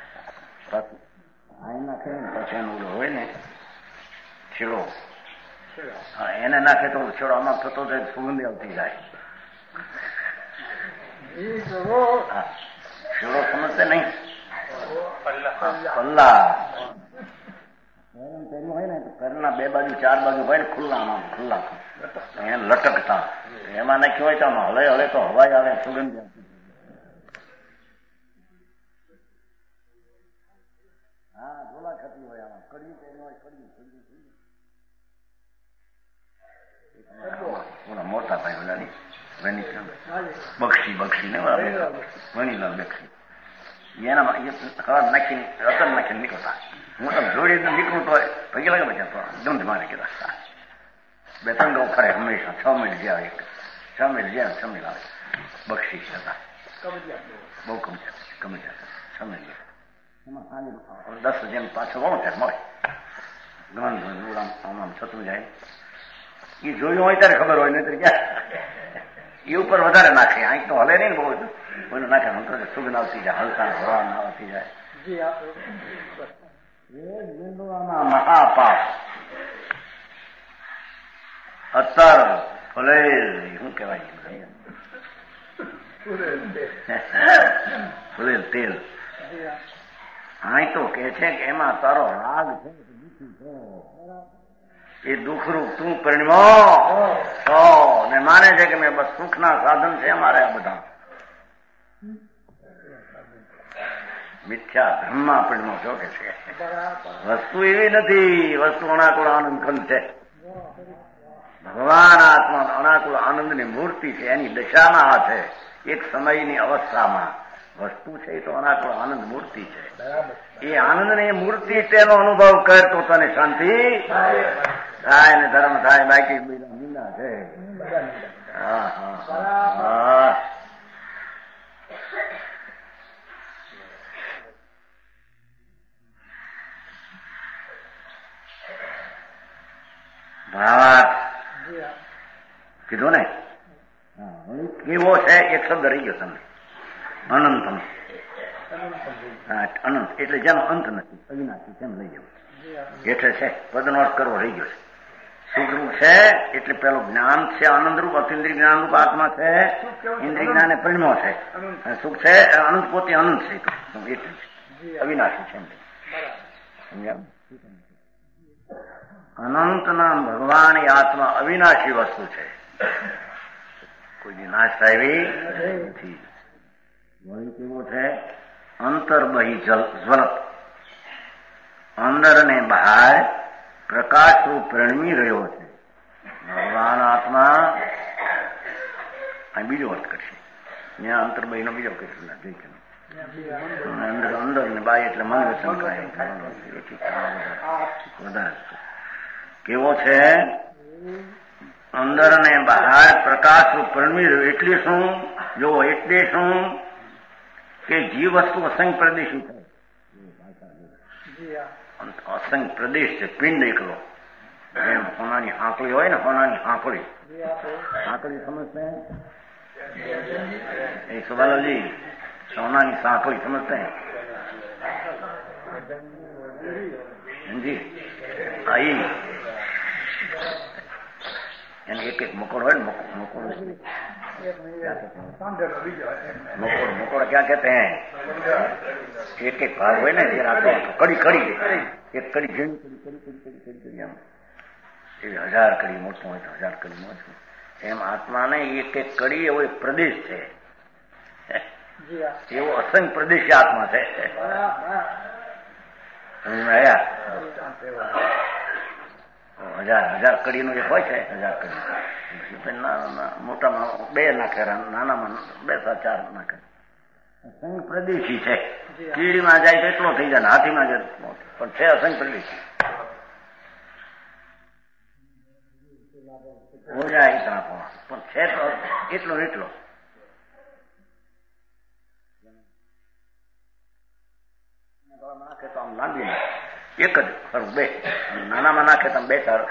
આઈ નાખે ને પછી એનું હોય ને છેડો હા એને નાખે તો છેડો આમાં થતો જાય સુગંધી આવતી જાય. શેડો સમજશે નહીં, પલ્લા પહેર્યું હોય ને તો ઘરના બે બાજુ ચાર બાજુ હોય ને ખુલ્લા આમ ખુલ્લા એને લટકતા એમાં નાખ્યું હોય તો આમ હલે હલે તો હવાઈ આવે સુગંધ. હા ઢોલા થતી હોય આમાં કડી પહેર્યું હોય કડી ઓલા મોટા ભાઈ ઓલાની બક્ષી બક્ષી ને વણીલાલ બક્ષી એનામાં હવા નાખીને રતન નાખીને નીકળતા. હું તો જોડી નીકળું તો પગે લાગે બધા દંડ મારે કીધા બે ત્રણ ગૌ ફરે હંમેશા છ મિનિટ જ્યાં એક છ મિનિટ જ્યાં છ મિનિટ આવે બક્ષી હતા બહુ કમ છે કમી જશે છ મિનિટ એમાં સાંજે દસ જેમ પાછો વણો ત્યારે મળે ગણ આમ આમ થતું જાય. એ જોયું હોય ત્યારે ખબર હોય નહીં ક્યાં એ ઉપર વધારે નાખે. અહીં તો હલે નહીં ને બહુ કોઈને નાખે હું તો સુગંધ આવતી જાય હલકા હવા ના આવતી જાય. મહાપાપ અત્તર ફુલેલ શું કેવાય ફુલેલ તેલ. અહીં તો કે છે કે એમાં તારો રાગ છે એ દુઃખરૂપ તું પરિણમો તો ને માને છે કે મેં બસ સુખના સાધન છે અમારે આ બધા મિથ્યા ધર્મમાં પરિણમો છો કે છે. વસ્તુ એવી નથી, વસ્તુ અનાકુળ આનંદ ખંડ છે. ભગવાન આત્મા અનાકુળ આનંદની મૂર્તિ છે, એની દશામાં આ છે એક સમયની અવસ્થામાં. વસ્તુ છે એ તો અનાકુળ આનંદ મૂર્તિ છે. એ આનંદની મૂર્તિ તેનો અનુભવ કર તો તને શાંતિ થાય ને ધર્મ થાય. બાકી નિંદા છે. હા હા હા ભાવાર્થ કીધું ને. કેવો છે એક શબ્દ રહી ગયો તમને અનંતમ. અનંત એટલે જેનો અંત નથી અવિનાશી તેમ લઈ જવું હેઠે છે પદનો અર્થ કરવો રહી ગયો છે. સુખરૂપ છે એટલે પેલું જ્ઞાન છે આનંદરૂપ અતિન્દ્રિય જ્ઞાનરૂપ આત્મા છે. ઇન્દ્રિય જ્ઞાન એ પરિણમો છે. સુખ છે અનંત પોતે અનંત છે એટલે અવિનાશી છે. અનંતના ભગવાન એ આત્મા અવિનાશી વસ્તુ છે, કોઈ નાશ થાય એવી નથી. વળી કેવો છે અંતર બહી જ્વલત અંદર ને બહાર પ્રકાશ રૂપ પરિણમી રહ્યો છે. ભગવાન આત્મા બીજો અર્થ કરશે ત્યાં અંતર બહી નો બીજો કહીશું અંદર અંદર ને બાય એટલે મન વચન વધારે કેવો છે અંદર ને બહાર પ્રકાશ રૂપ પરિણમી રહ્યો. એટલે શું જો એટલે શું કે જીવ વસ્તુ અસંખ્ય પ્રદેશી થાય. અસંખ્ય પ્રદેશ છે પિંડ એકલો. જેમ સોનાની આંકડી હોય ને સોનાની આંકડી આંકડી સમજते हैं एक सवालजी सोनानी सांकड़ी समझते हैं जी आई यानी एक एक मकोड़ है मकोड़ मकोड़ मकोड़ क्या कहते हैं एक एक भाग हुए ना जरा तो कड़ी कड़ी एक कड़ी झीण कड़ी कड़ी कड़ी कड़ी कड़ी कड़ी आम हजार कड़ी मोटो હોય તો હજાર કડી મોટું એમ આત્માને એક એક કડી એવો એક પ્રદેશ છે. એવો અસંખ્ય પ્રદેશી આત્મા છે. સમજાયા હજાર હજાર કડીનું એક હોય છે હજાર કડી મોટામાં બે નાખે નાનામાં બે ચાર નાખે. અસંખ્ય પ્રદેશી છે. કીડીમાં જાય તો એટલો થઈ જાય હાથીમાં જાય પણ છે અસંખ્ય પ્રદેશી. હો જાય ઇતના પણ છે તો એટલો એટલો નાખે તો આમ લાંબી એક જ ખરું બે નાનામાં નાખે તો બે ચાર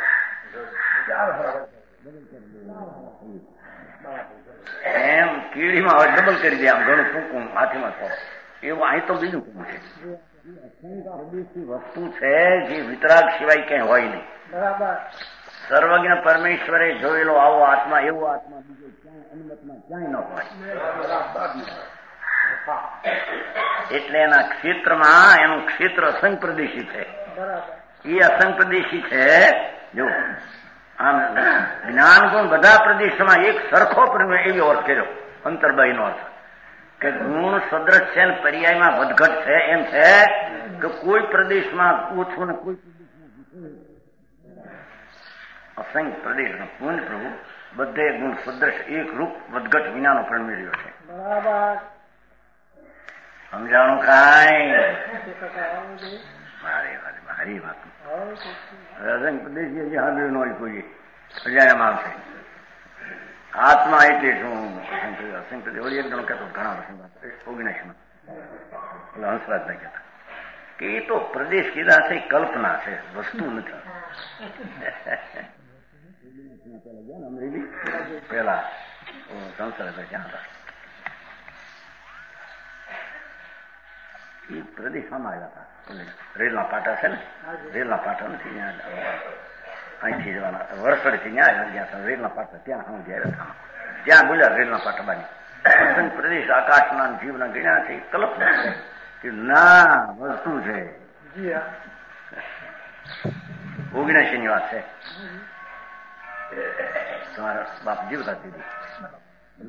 એમ કીડીમાં હવે ડબલ કરી દે આમ ઘણું ટૂંકું હાથીમાં તો એવું અહીં તો બીજું કું છે. વસ્તુ છે જે વિતરાગ સિવાય ક્યાંય હોય નહીં. સર્વજ્ઞ પરમેશ્વરે જોયેલો આવો આત્મા એવો આત્મા બીજો ક્યાંય અનુમતમાં ક્યાંય ન હોય. એટલે એના ક્ષેત્રમાં એનું ક્ષેત્ર અસંગ પ્રદેશી છે. એ અસંગ પ્રદેશી છે. જો આમ જ્ઞાન ગુણ બધા પ્રદેશમાં એક સરખો એવો અર્થ કર્યો અંતર્બાહીનો અર્થ કે ગુણ સદ્રશ છે ને પર્યાયમાં વધઘટ છે. એમ છે કે કોઈ પ્રદેશમાં ઓછું ને કોઈ અસંગ પ્રદેશ પૂર્ણ પ્રભુ બધે ગુણ સદ્રશ એક રૂપ વધઘટ વિનાનો પ્રણમી રહ્યો છે. સમજાણું કાંઈ મારે મારી વાત અસંગ પ્રદેશ હજી હાજર ન હોય કોઈ અજાણ્યામાં આવશે. આત્મા એટલે શું અસંગ પ્રદેશ વળી એક જણો કહેતો ઘણા વર્ષ ઓગણીસમાં એટલે હંસરાજ ના કહેતા કે એ તો પ્રદેશ કીધા છે કલ્પના છે વસ્તુ નથી. પેલા સંસાર ક્યાં હતા એ પ્રદેશમાં આવ્યા હતા. રેલના પાટા છે ને રેલના પાટા નથી અહીંથી જવાના વરસડથી ત્યાં ગયા રેલના પાટા ત્યાં હું જયારે ત્યાં બોલ્યા રેલના પાટા બાની અસંગ પ્રદેશ આકાશના જીવના ગણ્યા છે કલ્પના છે કે ના વસ્તુ છે. ઓગણસી ની વાત છે. તમારા બાપ જીવતા દીધી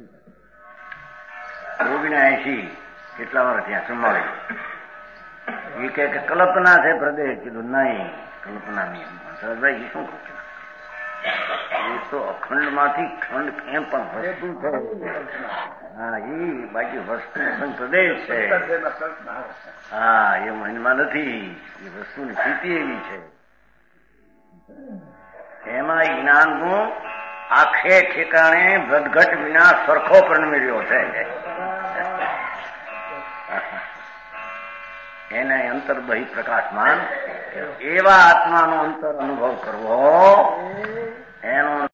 ઓગણસી કેટલા વર્ષ ત્યાં સંભાળી એ કે કલ્પના છે પ્રદેશ. કીધું નહીં કલ્પના નહીં. સરદારભાઈ શું કહું એ તો અખંડ માંથી ખંડ એમ પણ વસ્તુ છે. હા એ બાકી વસ્તુ અખંડ પ્રદેશ છે. હા એ મનમાં નથી. એ વસ્તુની સ્થિતિ એવી છે. એમાં જ્ઞાન ગુણ આખે ઠેકાણે વધઘટ વિના સરખો પ્રણમી રહ્યો છે. એને અંતર બહિ પ્રકાશમાન એવા આત્માનો અંતર અનુભવ કરવો એનો